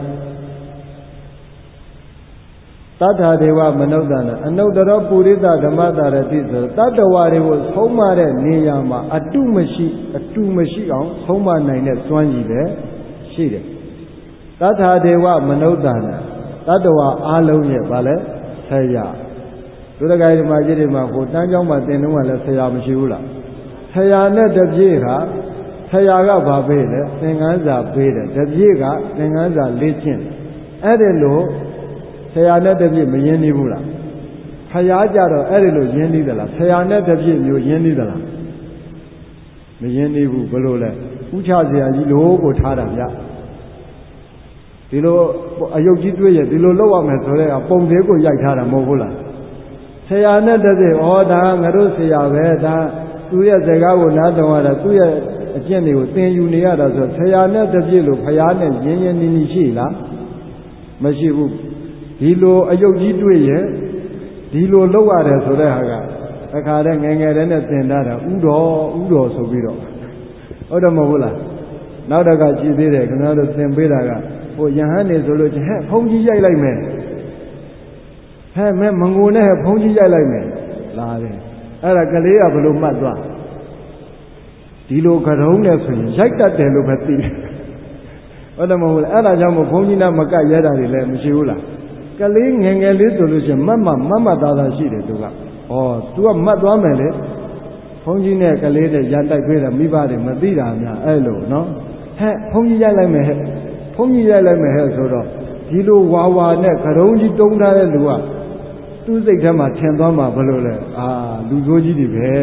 တတ္ထာဒေဝမနုဿာနာအနုတ္တရပုရိသဓမ္မတာရတိဆိုတတ္တဝါတွေကိုဆုံးမတဲ့နေရာမှာအတုမရှိအတုမရှိအောင်ဆုံးမနိုင်တဲ့စွမ်းရည်ပဲရှိတယ်တတ္ထာဒေဝမနုဿာနာတတ္တဝါအလုံးရဲ့ဗာလဲဆရာဒုရဂိုင်းဓမ္မကြီးတွေမှာကိုတန်းเจ้าမှာသင်တော့ကလည်းဆရာမရှိဘူးလားဆရာနဲ့တပြည့်ဟာဆရာကဘာပေးလဲသင်္ကန်းစာပေးတယ်တပြည့်ကသင်္ကန်းစာလေ့ကျင့်အဲ့ဒီလိုဆရာနဲ့တပြည့်မရင်းနှီးဘူးလားဆရာကြတော့အဲ့ဒီလိုရင်းနှီးသလားဆရာနဲ့တပြည့်မျိုးရင်းနှီးသလားမရင်းနှီးဘူးဘယ်လိုလဲဥချဆရာကြီးလို့ကိုထားတာဗျဒီလိုအယုတ်ကြီးတွေ့ရဒီလိုလောက်ရမယ်ဆိုတော့ပုံသေးကိုရိုက်ထားတာမဟုတ်ဘူးလားဆရာနဲ့တပြည့်ဩဒါငါတို့ဆရာပဲဒါသူ့ရဲ့စကားကိုနားထောင်ရတာသူ့ရဲ့အကျင့်တွေကိုသင်ယူနေရတာဆိုဆရာနဲ့တပြည့်လို့ဖရာနဲ့ရင်းရင်းနှီးနှီးရှိလားမရှိဘူးဒီလိုအယုတ်ကြီးတွေ့ရဲ့ဒီလိုလောက်ရတယ်ဆိုတဲ့ဟာကအခါတည်းငယ်ငယ်တည်းနဲ့သင်ထားတာဥတော်ဥတော်ဆိုပြီးတော့ဟုတ်တယ်မဟုတ်လားနောက်တကကြည့်သေးတယ်ခင်ဗျားတို့သင်ပေးတာကဟိုယဟန်နေဆိုလို့ချင်းဟဲ့ဖုံးကြီးရိုက်လိုက်မယ်ဟဲ့မဲမငိုနဲ့ဖုံးကြီးရိုက်လိုက်မယ်လာတယ်အဲ့ဒါကလေးကဘယ်လိုမှတ်သွားဒီလိုကရုံးနဲ့ဆိုရင်ရိုက်တတ်တယ်လို့ပဲသိတယ်ဟုတ်တယ်မဟုတ်လားအဲ့ဒါကြောင့်မို့ဘုန်းကြီးနာမကရဲတာတွေလည်းမရှိဘူးလားကလေးငယ်ငယ်လေးဆိုလို့ရှိရင်မတ်မမတ်မသားသားရှိတယ်သူကဩ तू ကမှတ်သွားမယ်လေဘုန်းကြီးနဲ့ကလေးနဲ့ရန်တိုက်ပေးတာမိဘတွေမသိတာများအဲ့လိုနော်ဟဲ့ဘုန်းကြီးရိုက်လိုက်မယ်ဟဲ့ဘုန်းကြီးရိုက်လိုက်မယ်ဟဲ့ဆိုတော့ဒီလိုဝါဝါနဲ့ကရုံးကြီးတုံးထားတဲ့လူကသူ့စိတ်ထဲမှာထင်သွားမှာဘယ်လိုလဲအာလူဆိုးကြီးတွေပဲ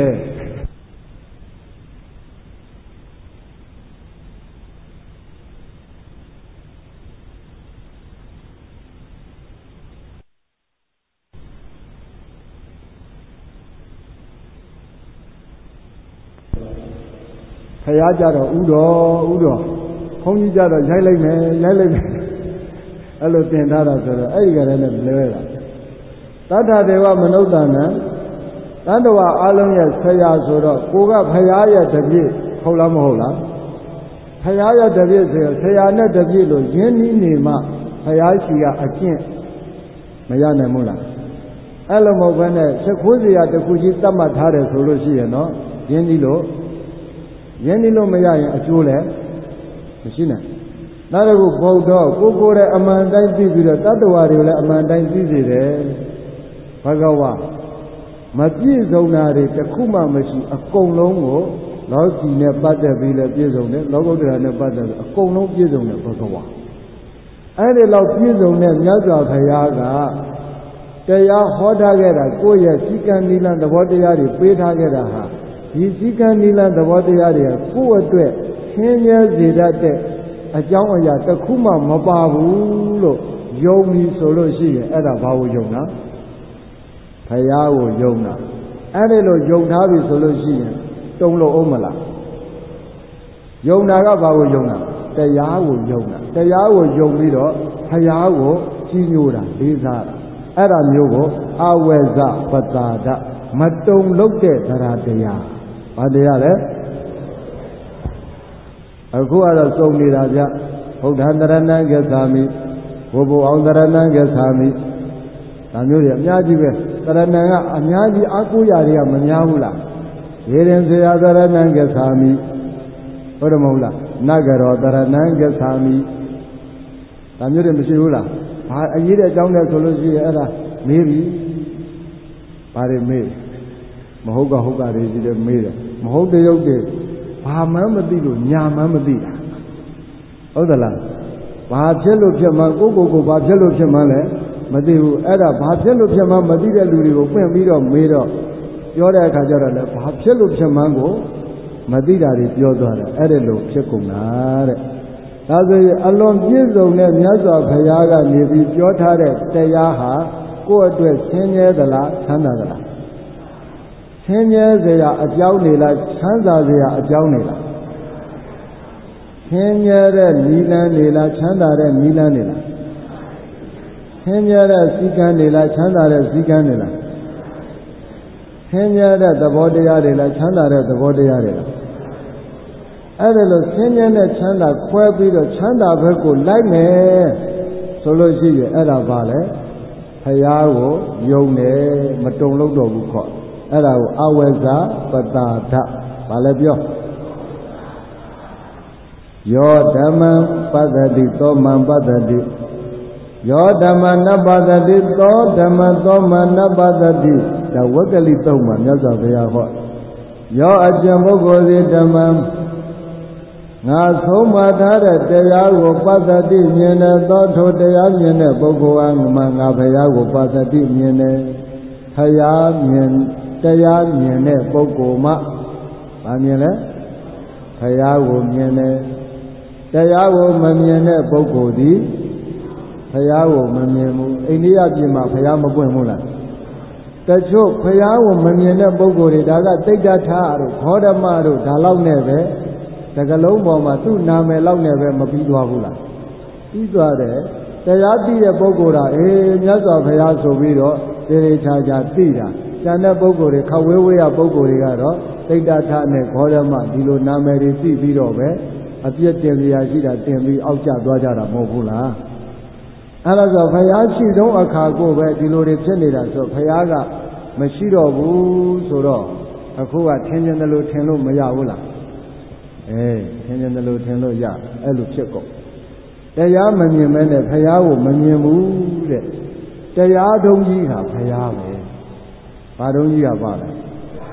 ဖရာကြတော့ဥတော်ဥတော်ဘုန်းကြီးကြတော့ရိုက်လိုက်မယ်ရိုက်လိုက်မယ်အဲ့လိုသင်ထားတာဆိုတော့အဲ့ဒီကလည်းလည်းလဲတာတတ္ထဒေဝမနုဿာနာတတ္တဝါအလုံးရဲ့ဆရာဆိုတော့ကိုကဖရာရဲ့တပြည့်ဟုတ်လားမဟုတ်လားဖရာရဲ့တပြည့်ဆိုဆရာနဲ့တပြည့်လို့ရင်းနှီးနေမှဖရာရှိကအကျင့်မရနိုင်ဘူးလားအဲ့လိုမဟုတ်ဘဲနဲ့ချက်ခိုးစရာတစ်ခုကြီးတတ်မှတ်ထားတယ်ဆိုလို့ရှိရင်တော့ရင်းနှီးလို့ရင်းနှီးလို့မရရင်အကျိုးလည်းမရှိနိုင်နောက်တစ်ခုဘုဒ္ဓကိုကိုယ်ရဲ့အမှန်တိုင်းသိပြီးတော့တတ္တဝါတွေလည်းအမှန်တိုင်းသိစေတယ်ဘဂဝါမပြည့်စုံတာတွေတစ်ခုမှမရှိအကုန်လုံးကိုလောကီနဲ့ပတ်သက်ပြီးလည်းပြည့်စုံတယ်လောကုတ္တရာနဲ့ပတ်သက်ပြီးအကုန်လုံးပြည့်စုံတယ်ဘဂဝါအဲ့ဒီလောက်ပြည့်စုံတဲ့မြတ်စွာဘုရားကတရားဟောထားခဲ့တာကိုယ့်ရဲ့စည်းကမ်းနိလသဘောတရားတွေပေးထားခဲ့တာဟာဒီစည်းကမ်းနိလသဘောတရားတွေကိုယ့်အတွက်ရှင်းရဲစေတတ်တဲ့အကြောင်းအရာတစ်ခုမှမပါဘူးလို့ယုံပြီးဆိုလို့ရှိရင်အဲ့ဒါဘာကိုယုံတာဘုရားကိုယုံတာအဲ့ဒီလိုယုံထားပြီဆိုလို့ရှိရင်တုံလို့အောင်မလားယုံတာကဘာကိုယုံတာတရားကိုယုံတာတရားကိုယုံပြီးတော့ဘုရားကိုကြီးညိုတာလေးစားတာအဲ့ဒါမျိုးကိုအဝေဇပတာဒမတုံလုတ်တဲ့သရတရားဘာတရားလဲအခုကတော့စုံနေတာဗျဗုဒ္ဓံတရဏံဂစ္ဆာမိဘုဘအောင်တရဏံဂစ္ဆာမိဒါမျိုးတွေအများကြီးပဲတရဏံကအများကြီးအကူရတွေကမများဘူးလားရေရင်ဆရာတရဏံဂစ္ဆာမိဟုတ်တယ်မဟုတ်လားနဂရောတရဏံဂစ္ဆာမိဒါမျိုးတွေမရှိဘူးလားဘာအရေးတဲ့အကြောင်းလဲဆိုလို့ရှိရင်အဲ့ဒါမေးပြီဘာတွေမေးမဟုတ်ကဟုတ်ကတွေကြီးတယ်မေးတယ်မဟုတ်တရုပ်တွေဘာမှမသိလို့ညာမှမသိတာဟုတ်သလားဘာဖြစ်လို့ဖြစ်မှကိုကိုကိုဘာဖြစ်လို့ဖြစ်မှလဲမသိဘူးအဲ့ဒါဘာဖြစ်လို့ဖြစ်မှမသိတဲ့လူတွေကိုပြင့်ပြီးတော့မေးတော့ပြောတဲ့အခါကျတော့လည်းဘာဖြစ်လို့ဖြစ်မှကိုမသိတာတွေပြောသွားတယ်အဲ့ဒါလို့ဖြစ်ကုန်တာတဲ့ဒါဆိုရင်အလွန်ပြည့်စုံတဲ့မြတ်စွာဘုရားကနေပြီးပြောထားတဲ့တရားဟာကိုယ့်အတွက်ဆင်းရဲသလားချမ်းသာသလားဆင်းရဲစရာအကြောင်းနေလားချမ်းသာစရာအကြောင်းနေလားဆင်းရဲတဲ့နိလန်းနေလားချမ်းသာတဲ့နိလန်းနေလားဆင်းရဲတဲ့စည်းကမ်းနေလားချမ်းသာတဲ့စည်းကမ်းနေလားဆင်းရဲတဲ့သဘောတရားတွေလားချမ်းသာတဲ့သဘောတရားတွေလားအဲ့ဒါလို့ဆင်းရဲနဲ့ချမ်းသာခွဲပြီးတော့ချမ်းသာဘက်ကိုလိုက်မယ်ဆိုလို့ရှိရင်အဲ့ဒါပါလေဖရာကိုယုံတယ်မတုံလို့တော့ဘူးခေါ်အဲ့ဒါကိုအဝဇ္ဇပတာဒဘာလဲပြောယောဓမ္မံပတ္တိသောမံပတ္တိယောဓမ္မနပတ္တိသောဓမ္မသောမနပတ္တိဒါဝက္ကလိတုံးမှာမြတ်စွာဘုရားဟောယောအကျင့်ပုဂ္ဂိုလ်စီဓမ္မံငါဆုံးမထားတဲ့တရားကိုပတ္တိမြင်တဲ့သောထိုတရားမြင်တဲ့ပုဂ္ဂိုလ်ဟာငါငါဘုရားကိုပတ္တိမြင်တယ်ဘုရားမြင်တရားမြင်တဲ့ပုဂ္ဂိုလ်မှဗာမြင်လဲဘုရားကိုမြင်တယ်တရားကိုမမြင်တဲ့ပုဂ္ဂိုလ်သည်ဘုရားကိုမမြင်ဘူးအိန္ဒိယပြည်မှာဘုရားမပွင့်ဘူးလားတချို့ဘုရားကိုမမြင်တဲ့ပုဂ္ဂိုလ်တွေဒါကတိတ်တထာတို့ခောဓမတို့ဒါလောက်နဲ့ပဲတကလုံးပေါ်မှာသူ့နာမည်လောက်နဲ့ပဲမပြီးသွားဘူးလားပြီးသွားတယ်တရားသိတဲ့ပုဂ္ဂိုလ်ကအေးမြတ်စွာဘုရားဆိုပြီးတော့သေသေးချာချာသိတာကျန်တဲ့ပုဂ္ဂိုလ်တွေခဝေးဝေးရပုဂ္ဂိုလ်တွေကတော့တိတ်တထာနဲ့ခောဓမဒီလိုနာမည်တွေသိပြီးတော့ပဲအပြည့်တင်ပြရာရှိတာတင်ပြီးအောက်ကျသွားကြတာမဟုတ်ဘူးလားအဲ့ဒါဆိုဘုရားရှိတုံးအခါကိုပဲဒီလိုတွေဖြစ်နေတာဆိုဘုရားကမရှိတော့ဘူးဆိုတော့အခုကထင်မြင်တယ်လို့ထင်လို့မရဘူးလားအေးထင်မြင်တယ်လို့ထင်လို့ရအဲ့လိုဖြစ်ကုန်တရားမမြင်မဲနဲ့ဘုရားကိုမမြင်ဘူးတဲ့တရားထုံးကြီးကဘုရားပဲဘာထုံးကြီးကပါလဲ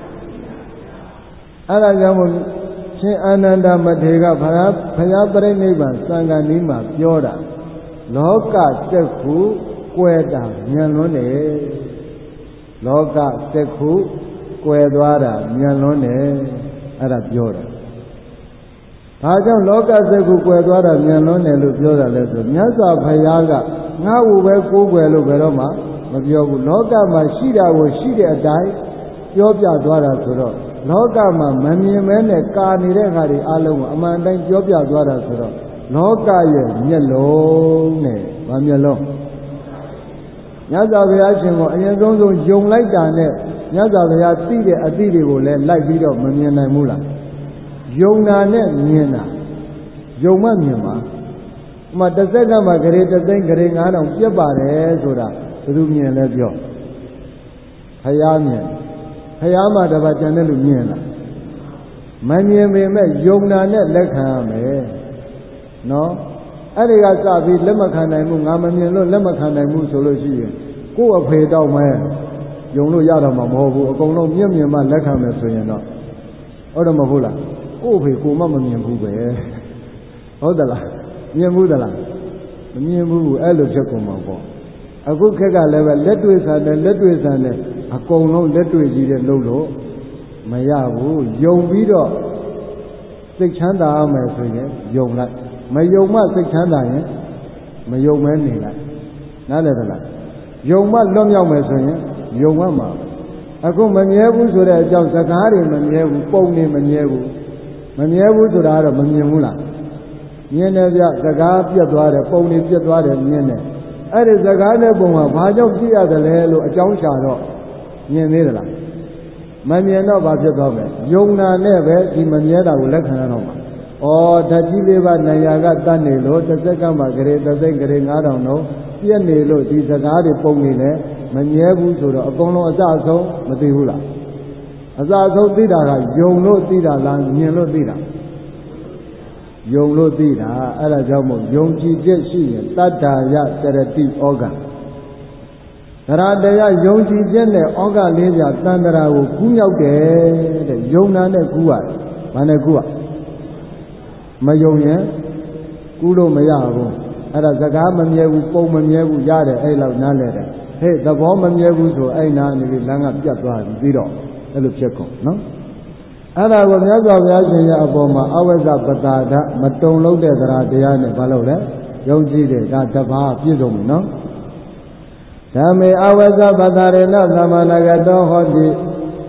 အဲ့ဒါကြောင့်မို့ရှင်အာနန္ဒမထေရကဘုရားဘုရားပြိဋိဘံစံဃာနီးမှာပြောတာလောကတက်ခုကွယ်တာဉာဏ်လွန်းတယ်လောကတက်ခုကွယ်သွားတာဉာဏ်လွန်းတယ်အဲ့ဒါပြောတာဒါကြောင့်လောကတက်ခုကွယ်သွားတာဉာဏ်လွန်းတယ်လို့ပြောတာလဲဆိုမြတ်စွာဘုရားကငါ့ကိုပဲကိုးကွယ်လို့ဘယ်တော့မှမပြောဘူးလောကမှာရှိတာကိုရှိတဲ့အတိုင်းပြောပြသွားတာဆိုတော့လောကမှာမမြင်မဲနဲ့ကာနေတဲ့ခါတွေအလုံးကိုအမှန်တိုင်းပြောပြသွားတာဆိုတော့လောကရဲ့မျက်လုံးနဲ့ဗာမျက်လုံးမြတ်စွာဘုရားရှင်ကအရင်ဆုံးဆုံးယုံလိုက်တာနဲ့မြတ်စွာဘုရားသိတဲ့အသည့်တွေကိုလည်းလိုက်ပြီးတော့မမြင်နိုင်ဘူးလားယုံတာနဲ့မြင်တာယုံမှမြင်ပါဥမာတစ်စက္ကန့်မှာဂရေတစ်သိန်းဂရေငါးထောင်ပြတ်ပါတယ်ဆိုတာဘယ်သူမြင်လဲပြောဘုရားမြင်ဘုရားမှာတပါးကျန်တဲ့လူမြင်လားမမြင်ပေမဲ့ယုံတာနဲ့လက်ခံရမယ်နော်အဲ့ဒီကစပြီးလက်မခံနိုင်ဘူးငါမမြင်လို့လက်မခံနိုင်ဘူးဆိုလို့ရှိရင်ကိုယ့်အဖေတောက်မဲယုံလို့ရတော့မှာမဟုတ်ဘူးအကုန်လုံးမြင်မြင်မှလက်ခံမယ်ဆိုရင်တော့ဟုတ်တယ်မဟုတ်လားကိုယ့်အဖေကိုမှမမြင်ဘူးပဲဟုတ်သလားမြင်ဘူးသလားမမြင်ဘူးအဲ့လိုဖြစ်ကုန်မှာပေါ့အခုခက်ကလည်းပဲလက်တွေ့ဆန်တယ်လက်တွေ့ဆန်တယ်အကုန်လုံးလက်တွေ့ကြီးတဲ့လို့လို့မရဘူးယုံပြီးတော့စိတ်ချမ်းသာရမယ်ဆိုရင်ယုံလိုက်မယုံမှစိတ်ချမ်းသာရင်မယုံမဲနေလိုက်နားလည်သလားယုံမှလွတ်မြောက်မယ်ဆိုရင်ယုံမှမှာအခုမမြဲဘူးဆိုတဲ့အကြောင်းစကားတွေမမြဲဘူးပုံတွေမမြဲဘူးမမြဲဘူးဆိုတာကတော့မမြင်ဘူးလားမြင်တယ်ဗျစကားပြတ်သွားတယ်ပုံတွေပြတ်သွားတယ်မြင်တယ်အဲ့ဒီစကားနဲ့ပုံကဘာကြောင့်ပြည့်ရတယ်လဲလို့အကြောင်းရှာတော့မြင်သေးသလားမမြင်တော့ဘာဖြစ်သွားမလဲယုံနာနဲ့ပဲဒီမမြဲတာကိုလက်ခံရတော့မှာဩဓာတ်ကြီးလေးပါးနိုင်ရာကတတ်နေလို့တစ်စက္ကန့်မှာဂရေတစ်သိန်းဂရေငါးထောင်တော့ပြည့်နေလို့ဒီစကားတွေပုံနေလဲမမြဲဘူးဆိုတော့အကုန်လုံးအစအဆုံးမသိဘူးလားအစအဆုံးသိတာကယုံလို့သိတာလားမြင်လို့သိတာယုံလို့သိတာအဲ့ဒါကြောင့်မို့ယုံကြည်ချက်ရှိရင်တတ္တာယတရတိဩဃသရတရားယုံကြည်ချက်နဲ့ဩဃလေးပြတန်တရာကိုကူးမြောက်တယ်တဲ့ယုံနာနဲ့ကူးရတယ်ဘာနဲ့ကူးရမယုံရင်ကူးလို့မရဘူးအဲ့ဒါစကားမမြဲဘူးပုံမမြဲဘူးရတယ်အဲ့လောက်နားလဲတယ်ဟဲ့သဘောမမြဲဘူးဆိုအဲ့နာနေပြီးလမ်းကပြတ်သွားပြီပြီးတော့အဲ့လိုဖြစ်ကုန်နော်အဲ့ဒါကိုမြတ်စွာဘုရားရှင်ရဲ့အပေါ်မှာအဝိဇ္ဇပတာဒမတုံလုံးတဲ့သရတရားနဲ့ဘာလို့လဲယုံကြည်တယ်ဒါတပါးပြည့်စုံပြီနော်ဓမ္မေအဝိဇ္ဇပတာရေနသမဏဂတောဟောတိ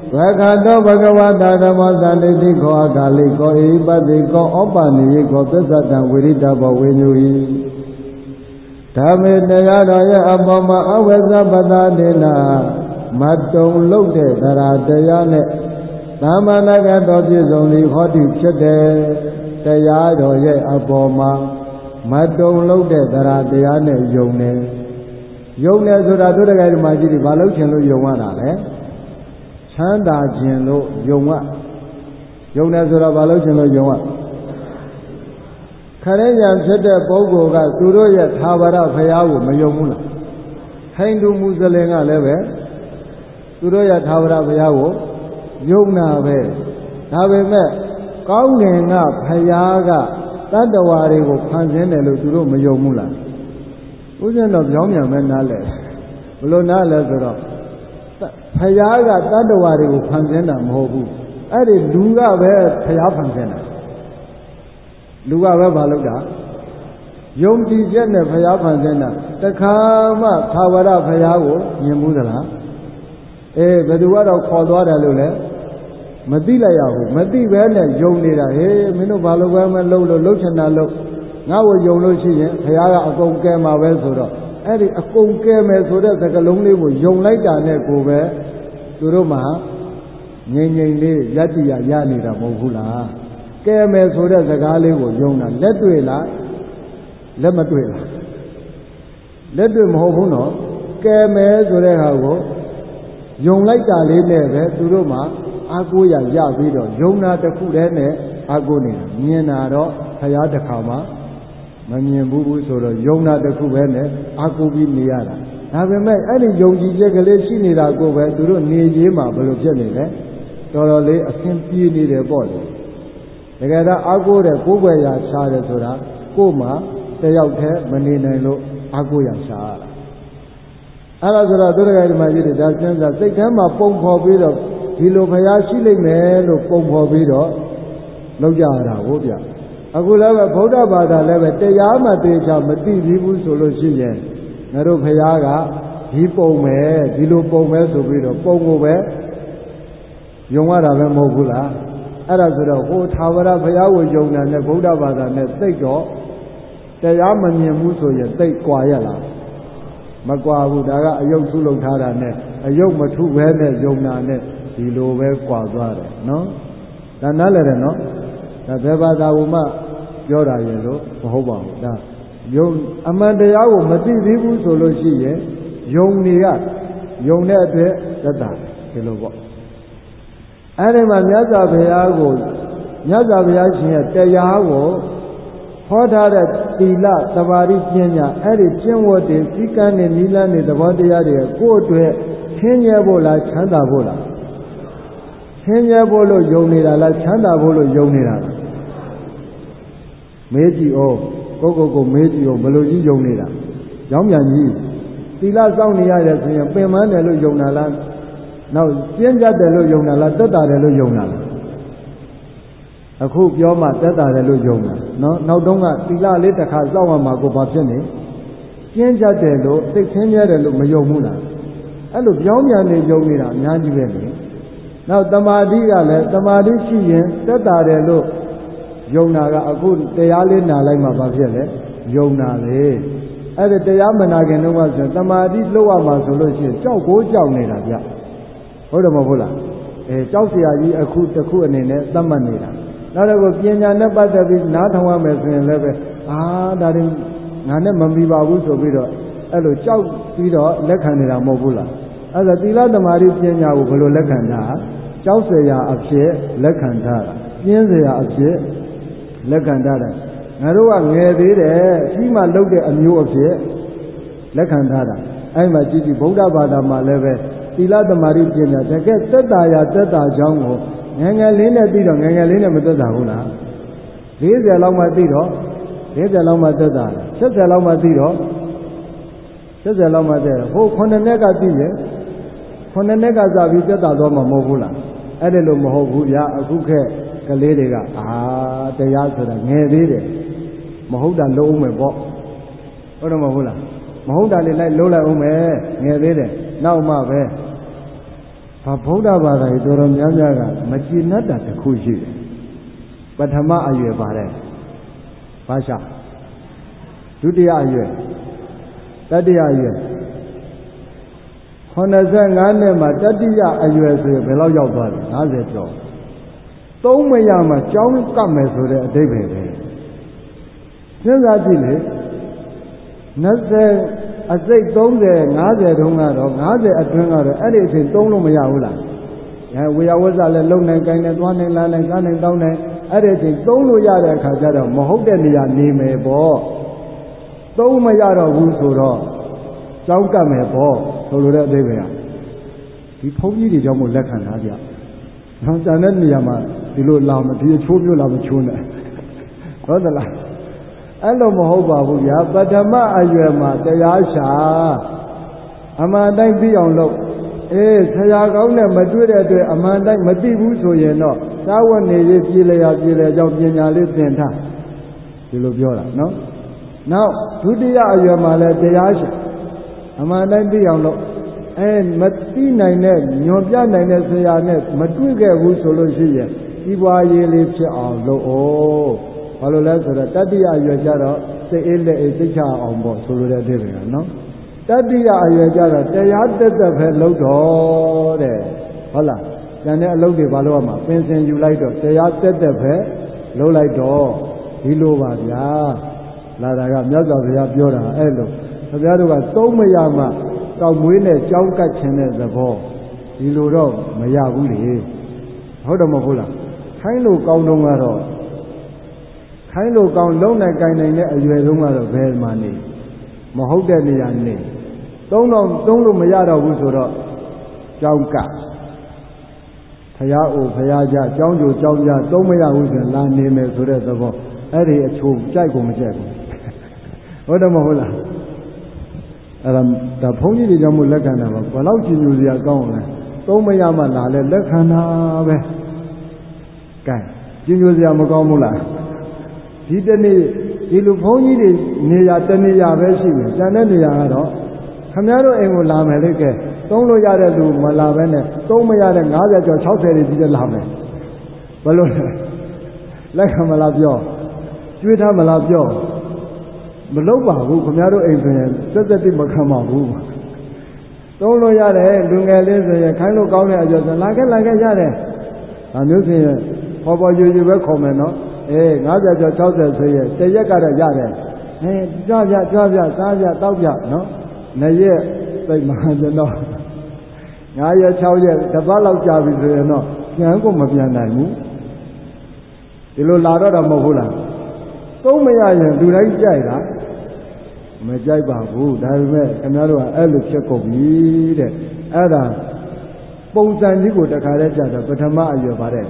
ဝခတောဘဂဝတာဓမ္မောသန္တိတိခောအကာလိကောဣပတိကောဩပနိယေကောပစ္စတံဝိရိတဘောဝိညူဤဓမ္မေတရားတော်ရဲ့အပေါ်မှာအဝိဇ္ဇပတာဒေနာမတုံလုံးတဲ့တရားတရားနဲ့သမ္မာနာကတော်ပြည့်စုံသည်ဟောတိဖြစ်တယ်တရားတော်ရဲ့အပေါ်မှာမတုံလုံးတဲ့တရားတရားနဲ့ယုံတယ်ယုံတယ်ဆိုတာတို့တကယ်ဒီမှာကြည့်ဒီဘာလို့ချင်လို့ယုံရတာလဲချမ်းသာခြင်းလို့ယုံရယုံတယ်ဆိုတာဘာလို့ချင်လို့ယုံရခရစ်ယာန်ဖြစ်တဲ့ပုဂ္ဂိုလ်ကသူတို့ရဲ့သာဝရဘုရားကိုမယုံဘူးလားဟိန္ဒူမွတ်စလင်ကလည်းပဲသူတို့ရဲ့သာဝရဘုရားကိုယုံတာပဲဒါပေမဲ့ကောင်းငင်ကဘုရားကတတ္တဝါတွေကိုဖန်ဆင်းတယ်လို့သူတို့မယုံဘူးလားဥစဉ်တော့ပြောင်းပြန်မဲ့နားလဲဘလို့နားလဲဆိုတော့ဘုရားကတတ္တဝါတွေကိုဖန်ဆင်းတာမဟုတ်ဘူးအဲ့ဒီလူကပဲဘုရားဖန်ဆင်းတာလူကပဲမလုပ်တာယုံကြည်ချက်နဲ့ဘုရားဖန်ဆင်းတာတခါမှသာဝရဘုရားကိုမြင်ဘူးသလားအေးဘယ်သူကတော့ခေါ်သွားတယ်လို့လဲမသိလိုက်ရဘူးမသိပဲနဲ့ယုံနေတာဟေးမင်းတို့ဘာလို့ပဲမလုပ်လို့လှုပ်ချင်တာလုပ်ငါ့ကိုယုံလို့ရှိရင်ဘုရားကအကုန်ကဲမှာပဲဆိုတော့အဲ့ဒီအကုန်ကဲမယ်ဆိုတဲ့စကားလုံးလေးကိုယုံလိုက်တာနဲ့ကိုပဲသူတို့မှငြိမ်ငြိမ်လေးယတ္တိယရနေတာမဟုတ်ဘူးလားကဲမယ်ဆိုတဲ့စကားလေးကိုယုံတာလက်တွေ့လားလက်မတွေ့လားလက်တွေ့မဟုတ်ဘူးနော်ကဲမယ်ဆိုတဲ့ဟာကိုယုံလိုက်တာလေးနဲ့ပဲသူတို့မှအာကိုရရပြီးတော့ယုံနာတစ်ခုတည်းနဲ့အာကိုနေတာမြင်တာတော့ဘုရားတစ်ခါမှမမြင်ဘူးဘူးဆိုတော့ယုံနာတစ်ခုပဲနဲ့အာကိုပြီးနေရတာဒါပေမဲ့အဲ့ဒီယုံကြည်ချက်ကလေးရှိနေတာကိုပဲသူတို့နေကြီးမှာဘယ်လိုဖြစ်နေလဲတော်တော်လေးအဆင်ပြေနေတယ်ပေါ့လေတကယ်တော့အာကိုတဲ့ကိုယ်ွယ်ရာရှားတယ်ဆိုတာကိုယ်မှတယောက်တည်းမနေနိုင်လို့အာကိုရရှားရတာအဲ့ဒါဆိုတော့သူတို့ကဒီမှာကြည့်တယ်ဒါစဉ်းစားစိတ်ထဲမှာပုံဖော်ပြီးတော့ဒီလိုဘုရားရှိလိမ့်မယ်လို့ပုံဖော်ပြီးတော့လောက်ကြရတာဟုတ်ဗျအခုလည်းပဲဗုဒ္ဓဘာသာလည်းပဲတရားမှတေချာမသိသေးဘူးဆိုလို့ရှိရင်ငါတို့ဘုရားကဒီပုံမယ်ဒီလိုပုံမယ်ဆိုပြီးတော့ပုံကိုပဲယုံရတာပဲမဟုတ်ဘူးလားအဲ့ဒါဆိုတော့ဟိုသာဝရဘုရားကိုယုံတာနဲ့ဗုဒ္ဓဘာသာနဲ့သိတော့တရားမမြင်ဘူးဆိုရင်သိကွာရလားမကွာဘူးဒါကအယုတ်ထုလုပ်ထားတာနဲ့အယုတ်မထုဘဲနဲ့ယုံတာနဲ့ဒီလိုပဲကွာသွားတယ်နော်ဒါနားလည်တယ်နော်ဒါဘယ်ဘာသာကိုမှပြောတာရဲ့လို့မဟုတ်ပါဘူးဒါယုံအမှန်တရားကိုမသိသေးဘူးဆိုလို့ရှိရင်ယုံနေရယုံတဲ့အတွက်သက်သာဒီလိုပေါ့အဲ့ဒီမှာမြတ်စွာဘုရားကိုမြတ်စွာဘုရားရှင်ရဲ့တရားကိုဟောထားတဲ့သီလသမာဓိပညာအဲ့ဒီကျင့်ဝတ်တွေစည်းကမ်းတွေနိလန်းတွေသဘောတရားတွေကိုယ့်အတွက်သင်ញဲဖို့လားချမ်းသာဖို့လားသင်ញဲဖို့လို့ယုံနေတာလားချမ်းသာဖို့လို့ယုံနေတာလားမေးကြည့်အောင်ကိုကိုကိုမေးကြည့်အောင်ဘယ်လိုကြီးယုံနေတာရောင်းပြန်ကြီးသီလစောင့်နေရတယ်ဆိုရင်ပင်ပန်းတယ်လို့ယုံတာလားနောက်ကျင့်ကြတယ်လို့ယုံတာလားသက်တာတယ်လို့ယုံတာလားအခုပြောမှသက်တာတယ်လို့ယုံတာနော်နောက်တုန်းကသီလလေးတစ်ခါစောင့်ရမှာကိုဘာဖြစ်နေကျင့်ကြတယ်လို့သိခင်းရတယ်လို့မယုံဘူးလားအဲ့လိုပြောင်းပြန်နေယုံနေတာအများကြီးပဲလေနောက်တမာတိကလည်းတမာတိရှိရင်သက်တာတယ်လို့ယုံတာကအခုတရားလေးနာလိုက်မှဘာဖြစ်လဲယုံတာလေအဲ့ဒါတရားမနာခင်တော့ကဆိုတမာတိလှုပ်ရမှာဆိုလို့ရှိရင်ကြောက်ကိုကြောက်နေတာဗျဟုတ်တယ်မဟုတ်လားအဲကြောက်เสียကြီးအခုတစ်ခုအနေနဲ့သတ်မှတ်နေတာနောက်တော့ပညာနဲ့ပတ်သက်ပြီးနားထောင်ရမယ်ဆိုရင်လည်းပဲအာဒါရင်ငါနဲ့မမီပါဘူးဆိုပြီးတော့အဲ့လိုကြောက်ပြီးတော့လက်ခံနေတာမဟုတ်ဘူးလားအဲ့ဒါသီလသမာဓိပညာကိုဘယ်လိုလက်ခံတာကြောက်เสียအဖြစ်လက်ခံထားတာပြင်းเสียအဖြစ်လက်ခံထားတာငါတို့ကငယ်သေးတယ်အကြီးမှလုပ်တဲ့အမျိုးအဖြစ်လက်ခံထားတာအဲ့မှာကြည့်ကြည့်ဗုဒ္ဓဘာသာမှာလည်းပဲသီလသမာဓိပညာတကယ်သက်တာရာသက်တာကြောင်းကိုငယ်ငယ်လေးနဲ့ပြီးတော့ငယ်ငယ်လေးနဲ့မသက်တာဘူးလား၄၀လောက်မှပြီးတော့၄၀လောက်မှသက်တာ၈၀လောက်မှပြီးတော့၈၀လောက်မှသက်ဟိုခုနှစ်နှစ်ကပြီးရဲ့ခုနှစ်နှစ်ကစပြီးသက်တာတော့မှမဟုတ်ဘူးလားအဲ့ဒါလို့မဟုတ်ဘူးဗျာအခုခက်ကလေးတွေကအာတရားဆိုတာငယ်သေးတယ်မဟုတ်တာလုံးအောင်မယ်ပေါ့ဟုတ်တယ်မဟုတ်လားမဟုတ်တာလေးလိုက်လုံးလိုက်အောင်မယ်ငယ်သေးတယ်နောက်မှပဲဘာဗုဒ္ဓဘာသာကြီးတော်တော်များများကမကြည်နပ်တာတစ်ခုရှိတယ်ပထမအရွယ်ပါတယ်ဘာရှာဒုတိယအရွယ်တတိယအရွယ်ခုနှစ်ဆယ်ငါးနှစ်မှာတတိယအရွယ်ဆိုရင်ဘယ်လောက်ရောက်သွားလဲငါးဆယ်ကျော်သုံးမရမှကြောင်းကပ်မယ်ဆိုတဲ့အဓိပ္ပာယ်ပဲစဉ်းစားကြည့်လေနှစ်အစိတ်သုံးဆယ်ငါးဆယ်တုန်းကတော့ငါးဆယ်အတွင်းကတော့အဲ့ဒီအချိန်သုံးလို့မရဘူးလားအဲဝေယဝဇ္ဇလည်းလုံနိုင်ကိုင်းနိုင်သွားနိုင်လာနိုင်ကားနိုင်တောင်းနိုင်အဲ့ဒီအချိန်သုံးလို့ရတဲ့အခါကျတော့မဟုတ်တဲ့နေရာနေမယ်ပေါ့သုံးမရတော့ဘူးဆိုတော့ကြောင်းကပ်မယ်ပေါ့ဆိုလိုတဲ့အဓိပ္ပာယ်ကဒီဘုန်းကြီးတွေကြောင့်မို့လက်ခံထားကြ။နောက်ကျန်တဲ့နေရာမှာဒီလိုလာမဒီအချိုးမျိုးလာမချိုးနဲ့ဟုတ်သလားအဲ့လိုမဟုတ်ပါဘူးဗျာပထမအရွယ်မှာတရားရှာအမှန်တိုင်းသိအောင်လုပ်အေးဆရာကောင်းနဲ့မတွေ့တဲ့အတွက်အမှန်တိုင်းမသိဘူးဆိုရင်တော့သာဝတ်နေရေးပြည်လျာပြည်လျာကြောင့်ပညာလေးသင်ထားဒီလိုပြောတာနော်နောက်ဒုတိယအရွယ်မှာလည်းတရားရှာအမှန်တိုင်းသိအောင်လုပ်အဲမသိနိုင်တဲ့ညွန်ပြနိုင်တဲ့ဆရာနဲ့မတွေ့ခဲ့ဘူးဆိုလို့ရှိရင်ဒီပွားရေးလေးဖြစ်အောင်လုပ်အောင်ဘာလို့လဲဆိုတော့တတိယအရွယ်ကျတော့စိတ်အေးလက်အေးသိချအောင်ပေါ့ဆိုလိုတဲ့အဓိပ္ပာယ်ကနော်တတိယအရွယ်ကျတော့တရားတက်တက်ပဲလုပ်တော့တဲ့ဟုတ်လားကျန်တဲ့အလုပ်တွေဘာလို့ရမှာပင်စင်ယူလိုက်တော့တရားတက်တက်ပဲလုပ်လိုက်တော့ဒီလိုပါဗျာလာတာကမြတ်စွာဘုရားပြောတာအဲ့လိုဘုရားတို့ကသုံးမရမှတောက်မွေးနဲ့ကြောင်းကတ်ခြင်းတဲ့သဘောဒီလိုတော့မရဘူးလေဟုတ်တယ်မဟုတ်လားခိုင်းလို့ကောင်းတော့ကတော့ခိုင်းလို့ကောင်းလုံးနိုင်ကိုင်နိုင်တဲ့အရွယ်တုန်းကတော့ဘယ်မှာနေမဟုတ်တဲ့နေရာနေသုံးတော့သုံးလို့မရတော့ဘူးဆိုတော့ကြောင်းကတ်ဖရာအိုဖရာကြကြောင်းကြိုကြောင်းကြသုံးမရဘူးဆိုရင်လာနေမယ်ဆိုတဲ့သဘောအဲ့ဒီအချိုးကြိုက်ကုန်မကြိုက်ဘူးဟုတ်တယ်မဟုတ်လားအဲ့ဒါဒါဘုန်းကြီးတွေကြောင့်မို့လက်ခံတာပါဘယ်လောက်ကြည်ညိုစရာကောင်းလဲသုံးမရမှလာလဲလက်ခံတာပဲကဲကြည်ညိုစရာမကောင်းဘူးလားဒီတနေ့ဒီလိုဘုန်းကြီးတွေနေရာတနေရာပဲရှိတယ်ကျန်တဲ့နေရာကတော့ခမည်းတော်အိမ်ကိုလာမယ်လေကဲသုံးလို့ရတဲ့လူမလာဘဲနဲ့သုံးမရတဲ့၅၀ကျော်၆၀တွေကြီးတဲ့လာမယ်ဘယ်လိုလဲလက်ခံမလားပြောကျွေးထားမလားပြောမလုပ်ပါဘူးခင်ဗျားတို့အိမ်ဆိုရင်စက်စက်တိမခံပါဘူးသုံးလို့ရတယ်လူငယ်လေးဆိုရင်ခိုင်းလို့ကောင်းတဲ့အကျော်ဆိုလာခဲ့လာခဲ့ရတယ်ဒါမျိုးဆိုရင်ပေါ်ပေါ်ရွရွပဲခေါ်မယ်နော်အေး၅၀ကျော်၆၀ဆိုရင်တရက်ကတော့ရတယ်အဲကြွပြကြွပြစားပြတောက်ပြနော်နှစ်ရက်သိမှကျွန်တော်၅ရက်၆ရက်တစ်ပတ်လောက်ကြာပြီဆိုရင်တော့ပြန်ကိုမပြန်နိုင်ဘူးဒီလိုလာတော့တာမဟုတ်ဘူးလားသုံးမရရင်လူတိုင်းကြိုက်တာမကြိုက်ပါဘူးဒါပေမဲ့ခင်ဗျားတို့ကအဲ့လိုဖြစ်ကုန်ပြီတဲ့အဲ့ဒါပုံစံကြီးကိုတခါတည်းကြာတော့ပထမအရွယ်ပါတဲ့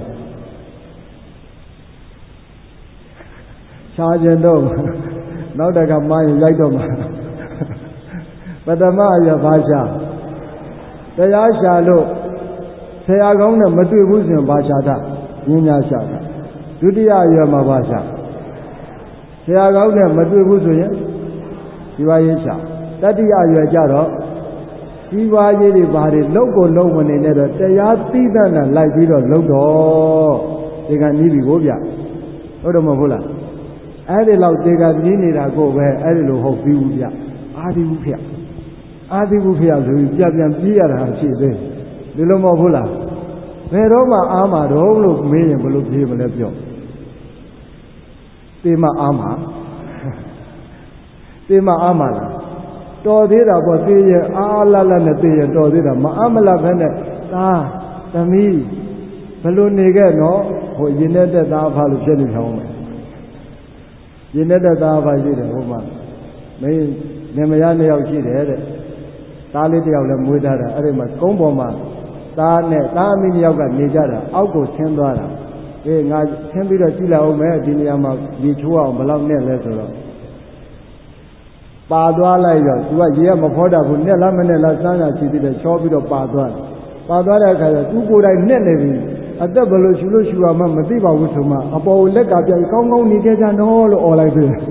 ရှားကျင်တော့နောက်တခါမှရင်ရိုက်တော့မှာပထမအရွယ်ဘာရှာတရားရှာလို့ဆရာကောင်းနဲ့မတွေ့ဘူးဆိုရင်ဘာရှာတာဉာဏ်ညာရှာတာဒုတိယအရွယ်မှာဘာရှာဆရာကောင်းနဲ့မတွေ့ဘူးဆိုရင်ဒီပါရေးရှာတတိယရွယ်ကြတော့ဒီပါရေးတွေဘာတွေလုံးကိုလုံးမနေနဲ့တော့တရားသိတတ်တာလိုက်ပြီးတော့လုံးတော့ဒီကနီးပြီကိုဗျဟုတ်တယ်မဟုတ်လားအဲ့ဒီလောက်ဒီကနီးနေတာကိုပဲအဲ့ဒီလိုဟုတ်ပြီးဘူးဗျအာဒီဘူးဖေအာဒီဘူးဖေဆိုပြီးပြပြန်ပြေးရတာရှိသေးဒီလိုမဟုတ်ဘူးလားဘယ်တော့မှအားမတော့လို့မေးရင်ဘယ်လိုပြေးမလဲပြောတေမအားမတေမအားမလားတော်သေးတာပေါ့သေးရင်အားလလနဲ့သေးရင်တော်သေးတာမအားမလဘဲနဲ့သားသမီးဘယ်လိုနေခဲ့နော်ဟိုရင်နဲ့တက်သားဖားလို့ဖြစ်နေဆောင်မယ်ရင်နဲ့တက်သားဖားရှိတယ်ဟိုမှာမင်းနေမရနှစ်ယောက်ရှိတယ်တဲ့သားလေးတစ်ယောက်လည်းမွေးထားတာအဲ့ဒီမှာကုန်းပေါ်မှာသားနဲ့သားအမိနှစ်ယောက်ကနေကြတာအောက်ကိုဆင်းသွားတာအေးငါဆင်းပြီးတော့ကြည့်လိုက်အောင်မယ်ဒီနေရာမှာရေချိုးအောင်ဘယ်လောက်နဲ့လဲဆိုတော့ပါသွားလိုက်တော့သူကရေကမဖောတတ်ဘူးနဲ့လားမနဲ့လားစမ်းစာချီပြီးတော့ချောပြီးတော့ပါသွားတယ်ပါသွားတဲ့အခါကျသူကိုယ်တိုင်နဲ့နေပြီအသက်ဘယ်လိုရှူလို့ရှူရမှမသိပါဘူးဆိုမှအပေါ်လက်ကပြန်ကောင်းကောင်းနေကြကြတော့လို့អော်လိုက်သေးတယ်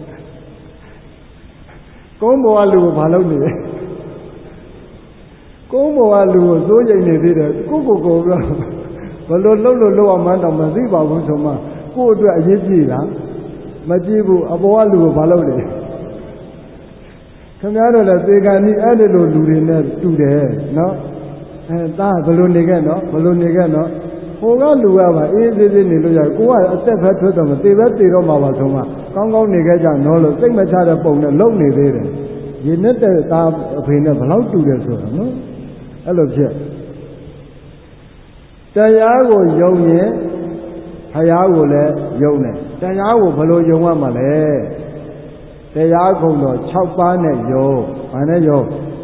ကုန်းပေါ်ကလူကဘာလုပ်နေလဲကုန်းပေါ်ကလူကိုစိုးရိမ်နေသေးတယ်ကိုကိုကိုကဘယ်လိုလှုပ်လို့လှုပ်အောင်မှန်းတော့မသိပါဘူးဆိုမှကို့အတွက်အရေးကြီးလားမကြည့်ဘူးအပေါ်ကလူကိုဘာလုပ်လဲခင်ဗျားတို့လည်းသေကံဤအဲ့ဒီလိုလူတွေနဲ့တူတယ်နော်အဲသားဘယ်လိုနေခဲ့နော်ဘယ်လိုနေခဲ့နော်ဟိုကလူကပါအေးသေးသေးနေလို့ရကိုကအသက်ဖက်ထွက်တော့မသေပဲသေတော့မှာပါဆိုမှကောင်းကောင်းနေခဲ့ကြနော်လို့စိတ်မချတဲ့ပုံနဲ့လုံနေသေးတယ်ရင်းနဲ့တဲ့သားအဖေနဲ့ဘယ်လောက်တူတယ်ဆိုတော့နော်အဲ့လိုဖြစ်တရားကိုယုံရင်ဘုရားကိုလည်းယုံတယ်တရားကိုဘယ်လိုယုံရမှာလဲတရားကုံတော်၆ပါးနဲ့ယုံဘာနဲ့ယုံ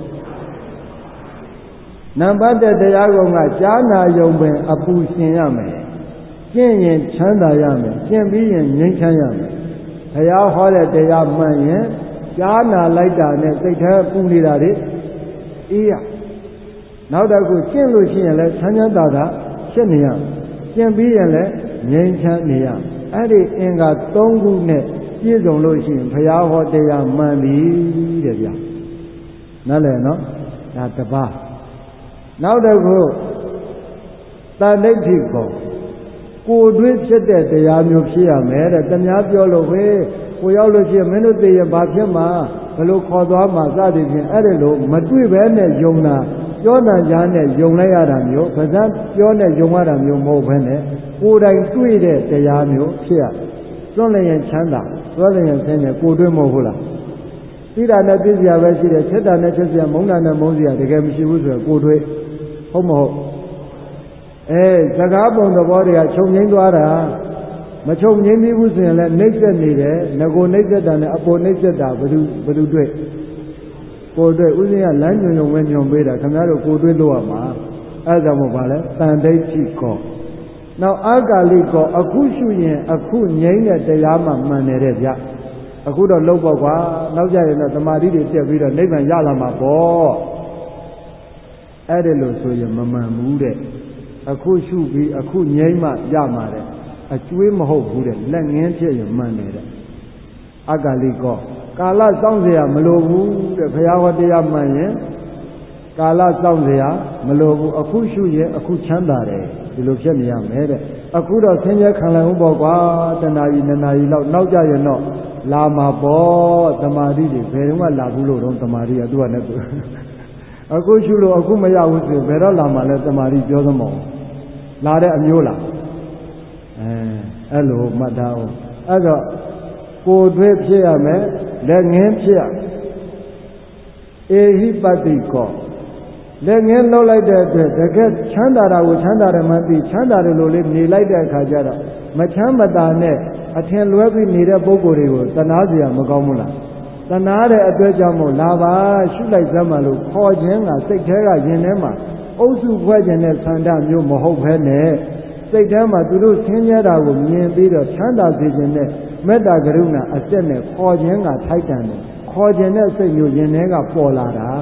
နံပါတ်တစ်တရားကုံကကြားနာယုံပင်အပူရှင်ရမယ်ကျင့်ရင်ချမ်းသာရမယ်ကျင့်ပြီးရင်ငြိမ်းချမ်းရမယ်ဘုရားဟောတဲ့တရားမှန်ရင်ကြားနာလိုက်တာနဲ့စိတ်ထဲပူနေတာတွေအေးရနောက်တစ်ခုကျင့်လို့ရှိရင်လည်းချမ်းချမ်းသာသာဖြစ်နေရကျင့်ပြီးရင်လည်းငြိမ်းချမ်းနေရအဲ့ဒီအင်္ဂါ၃ခုနဲ့ပြည့်စုံလို့ရှိရင်ဘုရားဟောတရားမှန်ပြီတဲ့ဗျာနားလည်နော်ဒါတစ်ပါးနောက်တစ်ခုတဏှိဋ္ဌိကောကိုယ်တွင်းဖြစ်တဲ့တရားမျိုးဖြစ်ရမယ်တဲ့တများပြောလို့ပဲကိုရောက်လို့ရှိရင်မင်းတို့သိရင်ဘာဖြစ်မှာဘယ်လိုခေါ်သွားမှာစသည်ဖြင့်အဲ့ဒီလိုမတွေ့ဘဲနဲ့ယုံတာပြောတန်ကြားနဲ့ယုံလိုက်ရတာမျိုးဗဇတ်ပြောနဲ့ယုံရတာမျိုးမဟုတ်ဘဲနဲ့ကိုယ်တိုင်တွေ့တဲ့တရားမျိုးဖြစ်ရစွန့်လျင်ချမ်းသာစွန့်လျင်ဆင်းရဲကိုယ်တွေ့မဟုတ်ဘူးလားသိတာနဲ့သိစရာပဲရှိတယ်ချက်တာနဲ့ချက်စရာမုန်းတာနဲ့မုန်းစရာတကယ်မရှိဘူးဆိုတော့ကိုယ်တွေ့ဟုတ်မဟုတ်အဲစကားပုံသဘောတွေကခြုံငိမ့်သွားတာမခြုံငိမ့်ပြီးဘူးဆိုရင်လည်းနှိမ့်ဆက်နေတယ်ငကိုနှိမ့်ဆက်တာနဲ့အပေါ်နှိမ့်ဆက်တာဘယ်သူဘယ်သူတွေ့ကိုယ်တွေ့ဥစဉ်ကလမ်းညွန်ညွန်ဝဲညွန်ပေးတာခင်ဗျားတို့ကိုယ်တွေ့လို့ရမှာအဲဒါမို့ပါလဲတန်ဋိဋ္ဌိကောနောက်အာဂါလိကောအခုရှုရင်အခုငြိမ့်တဲ့တရားမှမှန်တယ်ဗျအခုတော့လုံးပေါ့ကွာနောက်ကြရင်တော့သမာဓိတွေတက်ပြီးတော့နိဗ္ဗာန်ရလာမှာပေါ့အဲ့ဒီလိုဆိုရင်မမှန်ဘူးတဲ့အခုရှုပြီးအခုငြိမ့်မှရမှာတဲ့အကျွေးမဟုတ်ဘူးတဲ့လက်ငင်းဖြစ်ရင်မှန်တယ်တဲ့အဂါလိကောကာလစောင့်เสียမလိုဘူးတဲ့ဘုရားဟောတရားမှန်ရင်ကာလစောင့်เสียမလိုဘူးအခုရှုရင်အခုချမ်းသာတယ်ဒီလိုဖြစ်နေရမယ်တဲ့အခုတော့ဆင်းရဲခံလိုက်ဦးပေါ့ကွာတဏှာကြီးနနာကြီးလောက်နောက်ကြရင်တော့လာမှာပေါ့တမာတိတွေဘယ်တော့မှလာဘူးလို့တော့တမာတိကသူကလည်းသူအခုရှုလို့အခုမရဘူးဆိုဘယ်တော့လာမှာလဲတမာတိပြောသမောလာတဲ့အမျိုးလားအဲအဲ့လိုမှတ်သားအောင်အဲ့တော့ကိုယ်တွဲဖြစ်ရမယ်လက်ငင်းဖြစ်ရအေဟိပတ္တိကောလက်ငင်းလှုပ်လိုက်တဲ့အတွက်တကယ်ချမ်းသာတာကိုချမ်းသာတယ်မှသိချမ်းသာတယ်လို့လေးနေလိုက်တဲ့အခါကျတော့မချမ်းမသာနဲ့အထင်လွဲပြီးနေတဲ့ပုဂ္ဂိုလ်တွေကိုတဏှာစရာမကောင်းဘူးလားတဏှာတဲ့အတွက်ကြောင့်မို့လာပါရှုလိုက်စမ်းပါလို့ခေါ်ခြင်းကစိတ်ထဲကယင်ထဲမှာအုပ်စုဖွဲ့ခြင်းနဲ့ဆန္ဒမျိုးမဟုတ်ဘဲနဲ့စိတ်ထဲမှာသူတို့ဆင်းရဲတာကိုမြင်ပြီးတော့ချမ်းသာစေခြင်းနဲ့မေတ္တာကရုဏာအစက်နဲ့ခေါ်ခြင်းကထိုက်တန်တယ်ခေါ်ခြင်းနဲ့စိတ်မျိုးယင်ထဲကပေါ်လာတာ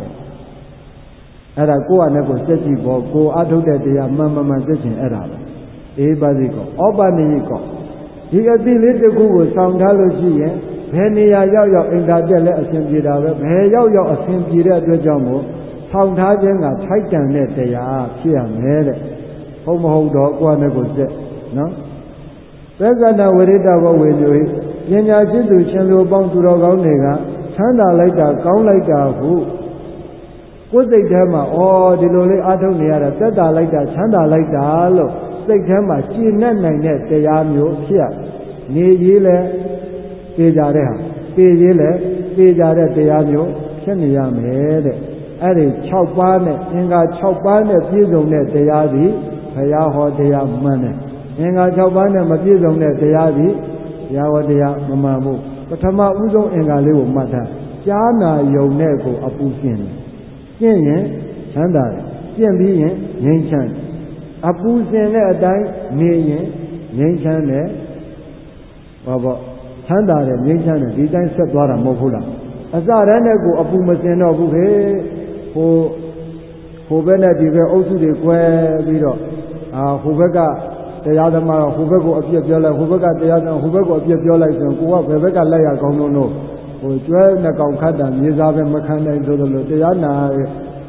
အဲ့ဒါကိုယ့်အနေကိုစက်ကြည့်ဖို့ကိုအထုတ်တဲ့တရားမှန်မှန်မှန်စက်ခြင်းအဲ့ဒါပဲအေးပါစီကောဩပနိယကောဒီအတိလေးတစ်ခုကိုဆောင်ထားလို့ရှိရင်ဘယ်နေရာရောက်ရောက်အိမ်သာတက်လဲအစဉ်ပြေတာပဲဘယ်ရောက်ရောက်အစဉ်ပြေတဲ့အတွက်ကြောင့်မို့ဆောင်ထားခြင်းကထိုက်တန်တဲ့တရားဖြစ်ရမယ်တဲ့ဟုတ်မဟုတ်တော့ကိုယ့်အနေကိုစက်နော်သက္ကတဝိရိတဘောဝေညွေပညာရှိသူရှင်လူပေါင်းသူတော်ကောင်းတွေကချမ်းသာလိုက်တာကောင်းလိုက်တာဟုကိုယ်စိတ်ထဲမှာဩဒီလိုလေးအားထုတ်နေရတာသက်သာလိုက်တာချမ်းသာလိုက်တာလို့စိတ်ထဲမှာရှင်းနဲ့နိုင်တဲ့တရားမျိုးဖြစ်နေရေးလဲသိကြတဲ့ဟာသိရေးလဲသိကြတဲ့တရားမျိုးဖြစ်နေရမယ်တဲ့အဲ့ဒီ၆ပါးနဲ့အင်္ဂါ၆ပါးနဲ့ပြည့်စုံတဲ့တရားသည်ဘုရားဟောတရားမှန်တယ်အင်္ဂါ၆ပါးနဲ့မပြည့်စုံတဲ့တရားသည်ဘုရားဟောတရားမမှန်ဘူးပထမဦးဆုံးအင်္ဂါလေးကိုမှတ်ထားကြားနာယုံတဲ့ကိုအပူရှင်တယ်ကျင့်ရင်ချမ်းသာတယ်ကျင့်ပြီးရင်ငြိမ်းချမ်းတယ်အပူစင်တဲ့အတိုင်းနေရင်ငြိမ်းချမ်းတယ်ဟောပေါ့ချမ်းသာတယ်ငြိမ်းချမ်းတယ်ဒီတိုင်းဆက်သွားတာမဟုတ်ဘူးလားအစတည်းနဲ့ကိုအပူမစင်တော့ဘူးခေဟိုဟိုဘက်နဲ့ဒီဘက်အုပ်စုတွေ꿰ပြီးတော့အာဟိုဘက်ကတရားသမားဟိုဘက်ကိုအပြစ်ပြောလိုက်ဟိုဘက်ကတရားသမားဟိုဘက်ကိုအပြစ်ပြောလိုက်ဆိုရင်ကိုကဘယ်ဘက်ကလက်ရကောင်းလို့လို့ဟိုကျွဲနှကောင်ခတ်တာမြေစားပဲမခံနိုင်ဆိုလို့တရားနာ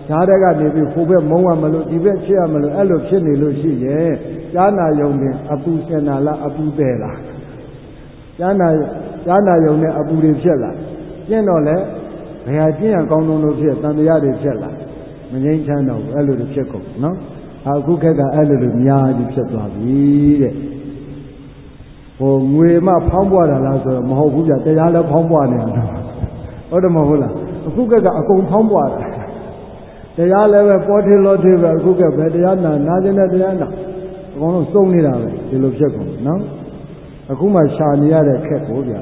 ရှားတဲ့ကနေပြီးဟိုဘက်မုံရမလို့ဒီဘက်ချစ်ရမလို့အဲ့လိုဖြစ်နေလို့ရှိရင်ကြားနာယုံပင်အပူစင်နာလားအပူတဲ့လားကြားနာကြားနာယုံနဲ့အပူတွေဖြစ်လာကျင့်တော့လေဘယ်ဟာကျင့်ရကောင်းဆုံးလို့ဖြစ်တန်တရားတွေဖြစ်လာမငြိမ်းချမ်းတော့ဘူးအဲ့လိုတွေဖြစ်ကုန်နော်အခုခက်ကအဲ့လိုလိုများကြီးဖြစ်သွားပြီတဲ့ဟိုငွေမှဖောင်းပွားတာလားဆိုတော့မဟုတ်ဘူးဗျတရားလည်းဖောင်းပွားနေတာဟုတ်တယ်မဟုတ်လားအခုကကအကုန်ဖောင်းပွားတာတရားလည်းပဲပေါ်ထင်လို့သေးပဲအခုကပဲတရားနာနာကျင်တဲ့တရားနာအကုန်လုံးစုံနေတာပဲဒီလိုဖြစ်ကုန်နော်အခုမှရှာနေရတဲ့ခက်ကိုဗျ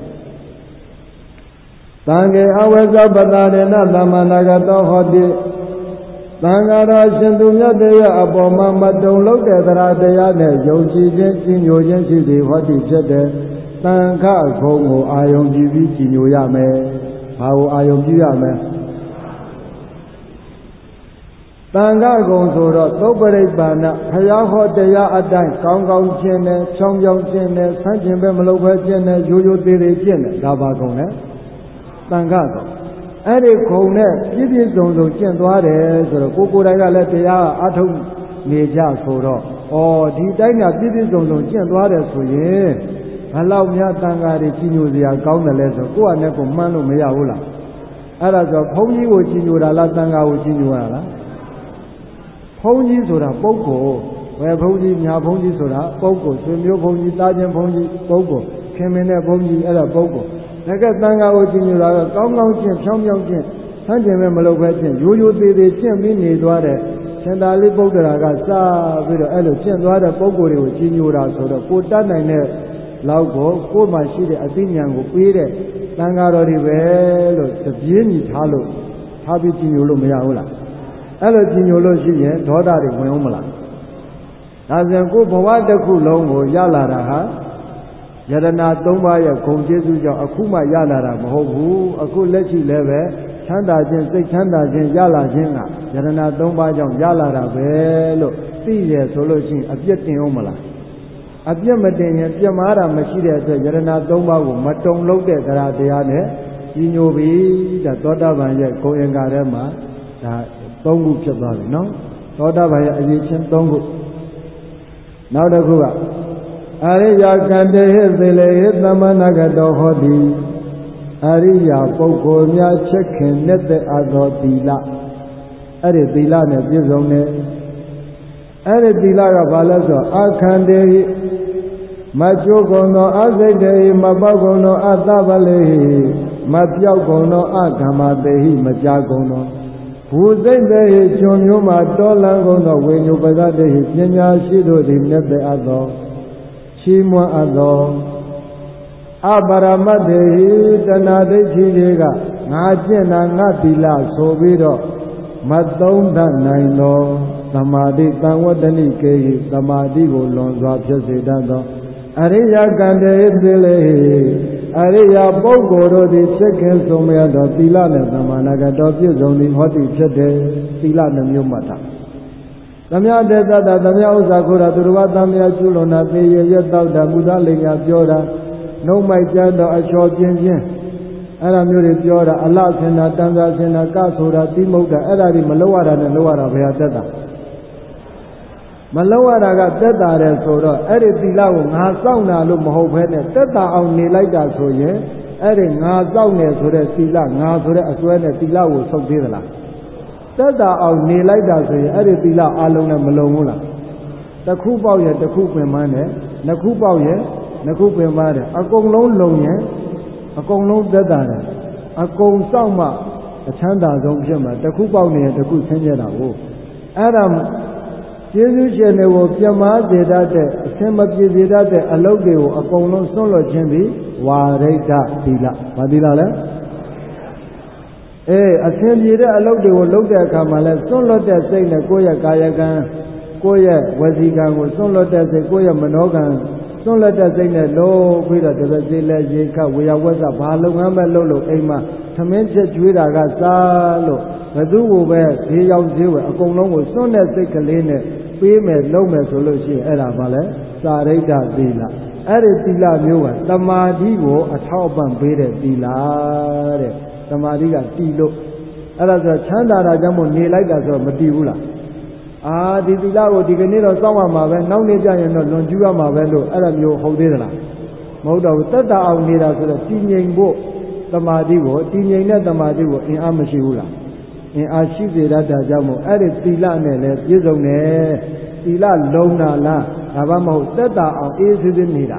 သံဃေအဝေဇပတရေနသမ္မာနာဂတောဟောတိသံဃာတော်ရှင်သူမြတ်ရဲ့အပေါ်မှာမတုံလို့တဲ့တရားတရားနဲ့ယုံကြည်ခြင်းကြီးညိုခြင်းရှိသည်ဟောတိဖြစ်တဲ့သံဃာခုံကိုအာယုံကြည်ပြီးကြီးညိုရမယ်။ဘာကိုအာယုံကြည်ရမလဲ။သံဃာကုံဆိုတော့သုပ္ပရိပ္ပန္နဘုရားဟောတရားအတိုင်းကောင်းကောင်းကျင့်တယ်၊ချောင်းချောင်းကျင့်တယ်၊ဆန်းကျင်ပဲမလုပ်ပဲကျင့်တယ်၊ရိုးရိုးသေးသေးကျင့်တယ်ဒါပါကုံလဲ။သံဃာကုံအဲ့ဒီခုံနဲ့ပြည့်ပြည့်စုံစုံကျင့်သွားတယ်ဆိုတော့ကိုကိုယ်တိုင်ကလည်းတရားအထုတ်နေကြဆိုတော့ဩဒီတိုင်းကပြည့်ပြည့်စုံစုံကျင့်သွားတယ်ဆိုရင်ဘလောက်များတန်ဃာတွေကြီးညိုစရာကောင်းတယ်လဲဆိုကိုယ့်အနေကိုမှန်းလို့မရဘူးလားအဲ့ဒါဆိုဘုန်းကြီးကိုကြီးညိုတာလားတန်ဃာကိုကြီးညိုတာလားဘုန်းကြီးဆိုတာပုဂ္ဂိုလ်ဝယ်ဘုန်းကြီးညာဘုန်းကြီးဆိုတာပုဂ္ဂိုလ်ဆွေမျိုးဘုန်းကြီးတားခြင်းဘုန်းကြီးပုဂ္ဂိုလ်ခင်မင်းတဲ့ဘုန်းကြီးအဲ့ဒါပုဂ္ဂိုလ်တကယ်တန်ဃာကိုကျင့်ကြတာကကောင်းကောင်းကျင့်ဖြောင်းဖြောင်းကျင့်ဆန်းကျင်မဲ့မလုပ်ပဲကျင့်ရိုးရိုးသေးသေးကျင့်ပြီးနေသွားတဲ့ရှင်သာရိပုတ္တရာကစပြီးတော့အဲ့လိုကျင့်သွားတဲ့ပုဂ္ဂိုလ်တွေကိုကျင့်ညိုတာဆိုတော့ကိုတတ်နိုင်တဲ့လောက်ကိုကိုယ်မှရှိတဲ့အသိဉာဏ်ကိုပေးတဲ့တန်ဃာတော်တွေပဲလို့တပြေးညီထားလို့ထားပြီးကျင့်ညိုလို့မရဘူးလားအဲ့လိုကျင့်ညိုလို့ရှိရင်ဒေါသတွေဝင်အောင်မလားဒါဆိုရင်ကိုယ်ဘဝတစ်ခုလုံးကိုရလာတာဟာယတနာသုံးပါးရဲ့ဂုဏ်ကျေးဇူးကြောင့်အခုမှရလာတာမဟုတ်ဘူးအခုလက်ရှိလည်းပဲချမ်းသာခြင်းစိတ်ချမ်းသာခြင်းရလာခြင်းကယတနာသုံးပါးကြောင့်ရလာတာပဲလို့သိရဆိုလို့ရှိရင်အပြစ်တင်အောင်မလားအပြစ်မတင်ရင်ပြတ်မာတာမရှိတဲ့အတွက်ယတနာသုံးပါးကိုမတုံလို့တဲ့တရားတရားနဲ့ကြီးညိုပြီးဒါသောတာပန်ရဲ့ဂုဏ်အင်္ဂါထဲမှာဒါသုံးခုဖြစ်သွားပြီနော်သောတာပန်ရဲ့အရေးချင်းသုံးခုနောက်တစ်ခုကအရိယကန္တေဟိသေလေဟိသမဏဂတောဟောတိအရိယပုဂ္ဂိုလ်များချက်ခင်နဲ့တဲ့အသောသီလအဲ့ဒီသီလနဲ့ပြည့်စုံတယ်အဲ့ဒီသီလကဘာလဲဆိုအခန္တေဟိမကျိုးကုန်သောအစိတ်တေဟိမပေါက်ကုန်သောအသဗလေဟိမပြောက်ကုန်သောအခမ္မတေဟိမကြာကုန်သောဘူစိတ်တေဟိကျွန်မျိုးမှာတောလန်းကုန်သောဝိညုပကတေဟိပညာရှိတို့သည်နဲ့တဲ့အသောချီးမွမ်းအပ်သောအပရမတ္တေဟိတဏှာဒိဋ္ဌိတွေကငါကျင့်တာငါသီလဆိုပြီးတော့မသုံးသပ်နိုင်သောသမာဓိတံဝတ္တနိကေဟိသမာဓိကိုလွန်စွာဖြစ်စေတတ်သောအရိယကန္တေသေလေဟိအရိယပုဂ္ဂိုလ်တို့သည်ဖြစ်ခင်ဆုံးမြတ်သောသီလနဲ့သမာနာကတော်ပြည့်စုံသည်ဟောတိဖြစ်တယ်သီလနှမျိုးမှတ်တာသမယတေသတ္တသမယဥစ္စာခိုးတာသူတော်ဘာသမယကျွလွန်တာသေရရက်တောက်တာမူသားလိန်ညာပြောတာနှုတ်မိုက်ကြတော့အလျှော်ပြင်းပြင်းအဲ့ဒါမျိုးတွေပြောတာအလဆင်တာတန်စာဆင်တာကဆိုတာတိမုတ်တာအဲ့ဒါတွေမလောက်ရတာနဲ့လောက်ရတာဘယ်ဟာတက်တာမလောက်ရတာကတက်တာတယ်ဆိုတော့အဲ့ဒီသီလကိုငါစောင့်တာလို့မဟုတ်ဘဲနဲ့တက်တာအောင်နေလိုက်တာဆိုရင်အဲ့ဒီငါစောင့်နေဆိုတဲ့သီလငါဆိုတဲ့အစွဲနဲ့သီလကိုဆုတ်သေးသလားတက်တာအောင်နေလိုက်တာဆိုရင်အဲ့ဒီသီလအလုံးနဲ့မလုံဘူးလားတစ်ခုပေါက်ရဲ့တစ်ခုပင်ပန်းတယ်နှစ်ခုပေါက်ရဲ့နှစ်ခုပင်ပန်းတယ်အကုန်လုံးလုံရင်အကုန်လုံးတက်တာတယ်အကုန်စောင့်မှအချမ်းသာဆုံးဖြစ်မှာတစ်ခုပေါက်နေရင်တစ်ခုဆင်းရဲတာကိုအဲ့ဒါကျေးဇူးရှင်တွေကိုပြမစေတတ်တဲ့အစင်မပြေစေတတ်တဲ့အလုပ်တွေကိုအကုန်လုံးစွန့်လွတ်ခြင်းသည်ဝါရိတ္တသီလဘာသီလလဲအေးအစင်ပြေတဲ့အလုပ်တွေကိုလုပ်တဲ့အခါမှာလဲစွန့်လွတ်တဲ့စိတ်နဲ့ကိုယ့်ရဲ့ကာယကံကိုယ့်ရဲ့ဝစီကံကိုစွန့်လွတ်တဲ့စိတ်ကိုယ့်ရဲ့မနောကံစွန့်လွတ်တဲ့စိတ်နဲ့လုံးပြီးတော့တစ်စိတ်လဲရေခတ်ဝေယဝက်စဘာလုပ်ငန်းပဲလုပ်လို့အိမ်မှာသမင်းချက်ကျွေးတာကစားလို့ဘသူ့ကိုပဲဈေးရောက်ဈေးဝယ်အကုန်လုံးကိုစွန့်တဲ့စိတ်ကလေးနဲ့ပေးမယ်လုပ်မယ်ဆိုလို့ရှိရင်အဲ့ဒါဘာလဲစာရိတ္တသီလအဲ့ဒီသီလမျိုးကတမာတိကိုအထောက်အပံ့ပေးတဲ့သီလတဲ့တမာတိကတည်လို့အဲ့ဒါဆိုချမ်းသာတာကြောင့်မို့နေလိုက်တာဆိုမတည်ဘူးလားအာဒီသီလကိုဒီကနေ့တော့စောင့်ရမှာပဲနောက်နေ့ကျရင်တော့လွန်ကျူးရမှာပဲလို့အဲ့ဒါမျိုးဟုတ်သေးသလားမဟုတ်တော့ဘူးတက်တာအောင်နေတာဆိုတော့တည်ငြိမ်ဖို့သမာဓိကိုတည်ငြိမ်တဲ့သမာဓိကိုအင်အားမရှိဘူးလားအင်အားရှိစေတတ်တာကြောင့်မို့အဲ့ဒီသီလနဲ့လည်းပြည့်စုံတယ်သီလလုံးတာလားဒါမှမဟုတ်တက်တာအောင်အေးဆေးဆေးနေတာ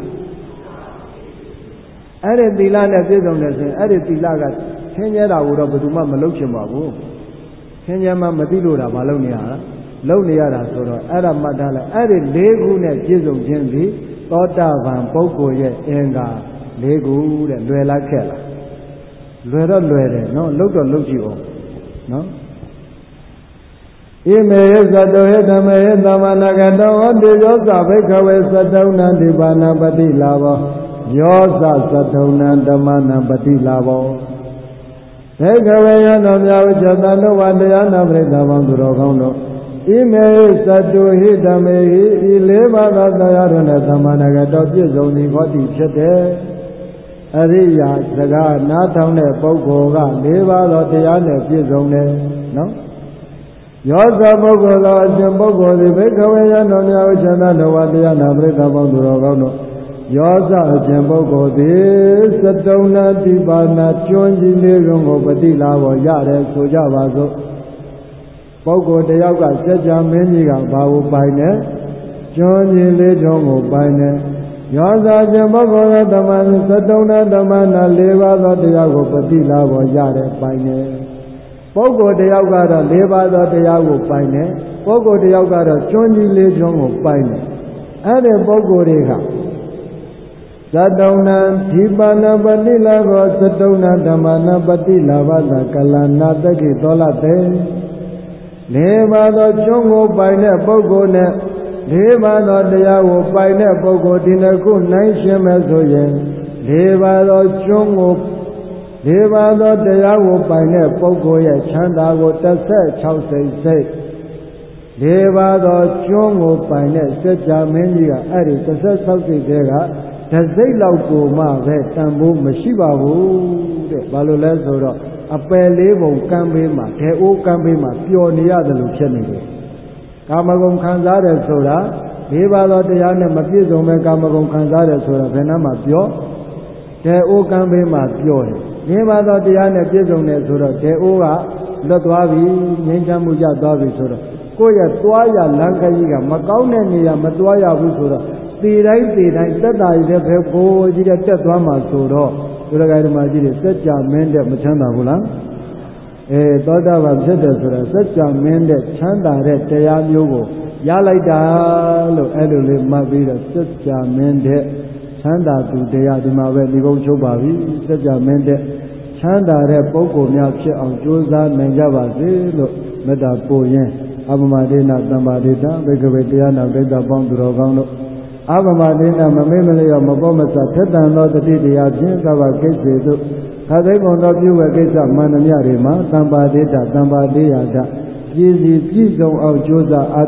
အဲ့ဒီသီလနဲ့ပြည့်စုံတယ်ဆိုရင်အဲ့ဒီသီလကဆင်းရဲတာကိုတော့ဘယ်သူမှမလုပ်ချင်ပါဘူးဆင်းရဲမှမသိလို့တာမလုပ်နေရတာလုပ်နေရတာဆိုတော့အဲ့ဒါမှတ်ထားလိုက်အဲ့ဒီလေးခုနဲ့ပြည့်စုံခြင်းဒီသောတာပန်ပုဂ္ဂိုလ်ရဲ့အင်္ဂါလေးခုတဲ့လွယ်လားခက်လားလွယ်တော့လွယ်တယ်နော်လုပ်တော့လုပ်ကြည့်အောင်နော်ဣမေသတ္တောဟေဓမ္မေသမ္မာနာဂတောဟောတိယောသဘိက္ခဝေသတ္တုဏံဒီပါဏပတိလာဘောယောသသတ္တုဏံဓမ္မနာပတိလာဘောဘိက္ခဝေယံတော်မြတ်ဝိချတံတို့ဝတရားနာပရိသတ်ပေါင်းသူတော်ကောင်းတို့ဣမေသတ္တောဟိဓမ္မေဟိဤလေးပါးသောတရားတို့နဲ့သမ္မာနာဂတောပြည့်စုံသည်ဟောတိဖြစ်တယ်အရိယာစကားနားထောင်တဲ့ပုဂ္ဂိုလ်ကလေးပါးသောတရားနဲ့ပြည့်စုံတယ်နော်ယောဇပုဂ္ဂိုလ်သောအရှင်ပုဂ္ဂိုလ်သည်ဘိက္ခဝေယံတော်မြတ်ဝိချတံတို့ဝတရားနာပရိသတ်ပေါင်းသူတော်ကောင်းတို့ယောဇအရှင်ပုဂ္ဂိုလ်သည်သတ္တုဏတိပါဏကျွန်းကြီးလေးရုံကိုပတိလာပေါ်ရတယ်ဆိုကြပါစို့ပုဂ္ဂိုလ်တယောက်ကစัจ जा မင်းကြီးကဘာကိုပိုင်လဲကျွန်းကြီးလေးကျွန်းကိုပိုင်တယ်ယောဇအရှင်ပုဂ္ဂိုလ်သောဓမ္မသတ္တုဏဓမ္မနာလေးပါးသောတရားကိုပတိလာပေါ်ရတယ်ပိုင်တယ်ပုဂ္ဂိုလ်တယောက်ကတော့လေးပါးသောတရားကိုပိုင်တယ်ပုဂ္ဂိုလ်တယောက်ကတော့ကျွန်းကြီးလေးကျွန်းကိုပိုင်တယ်အဲ့ဒီပုဂ္ဂိုလ်တွေကသတ္တုဏံဒီပါဏပတိလာဘောသတ္တုဏဓမ္မနာပတိလာဘသကလနာတကိသောလတေလေးပါးသောကျွန်းကိုပိုင်တဲ့ပုဂ္ဂိုလ်နဲ့လေးပါးသောတရားကိုပိုင်တဲ့ပုဂ္ဂိုလ်ဒီနှစ်ခုနိုင်ရှင်းမဲ့ဆိုရင်လေးပါးသောကျွန်းကိုလေးပါးသောတရားကိုပိုင်တဲ့ပုဂ္ဂိုလ်ရဲ့ချမ်းသာကိုတစ်ဆက်၆စိတ်စိတ်လေးပါးသောကျွန်းကိုပိုင်တဲ့စัจ जा မင်းကြီးကအဲ့ဒီတစ်ဆက်၆စိတ်တည်းကတစ်စိတ်လောက်ကိုမှပဲတန်ဖိုးမရှိပါဘူးတဲ့ဘာလို့လဲဆိုတော့အပယ်လေးပုံကမ်းပေးမှာဒဲအိုးကမ်းပေးမှာပျော်နေရတယ်လို့ဖြစ်နေတယ်ကာမဂုဏ်ခံစားတယ်ဆိုတာလေးပါးသောတရားနဲ့မပြည့်စုံမဲ့ကာမဂုဏ်ခံစားတယ်ဆိုတာဘယ်နှမှာပြောဒဲအိုးကမ်းပေးမှာပျော်တယ်လေးပါးသောတရားနဲ့ပြည့်စုံတယ်ဆိုတော့ဒဲအိုးကလွတ်သွားပြီငြိမ်းချမ်းမှုရသွားပြီဆိုတော့ကိုယ့်ရဲ့သွားရလမ်းခရီးကမကောင်းတဲ့နေရာမသွားရဘူးဆိုတော့ဒီတိုင်းဒီတိုင်းတက်တာရတဲ့ဘယ်ကိုကြီးတဲ့တက်သွားမှာဆိုတော့ဒီလိုကဓမ္မကြီးတွေစัจ जा မင်းတဲ့မချမ်းသာဘူးလားအဲသောတာပန်ဖြစ်တယ်ဆိုတာစัจ जा မင်းတဲ့ချမ်းသာတဲ့တရားမျိုးကိုရလိုက်တာလို့အဲ့လိုလေးမှတ်ပြီးတော့စัจ जा မင်းတဲ့ချမ်းသာသူတရားဒီမှာပဲဒီကုန်းချုပ်ပါပြီစัจ जा မင်းတဲ့ချမ်းသာတဲ့ပုဂ္ဂိုလ်များဖြစ်အောင်ကြိုးစားနိုင်ကြပါစေလို့မေတ္တာပို့ရင်းအပမဒေနသံပါဒေတာဘိက္ခဝေတရားနာပိဋကပေါင်းသူတော်ကောင်းတို့အပမဒေနမမေ့မလျော့မပေါ်မဆထက်တန်သောတတိတရားဖြင့်ကဗ္ဗကိစ္စေသို့ခသိဘုံတော်ပြုဝဲကိစ္စမှန်သမျှတွေမှာသံပါဒေတာသံပါဒေယတာပြည်စီပြည်စုံအောင်ကြိုးစား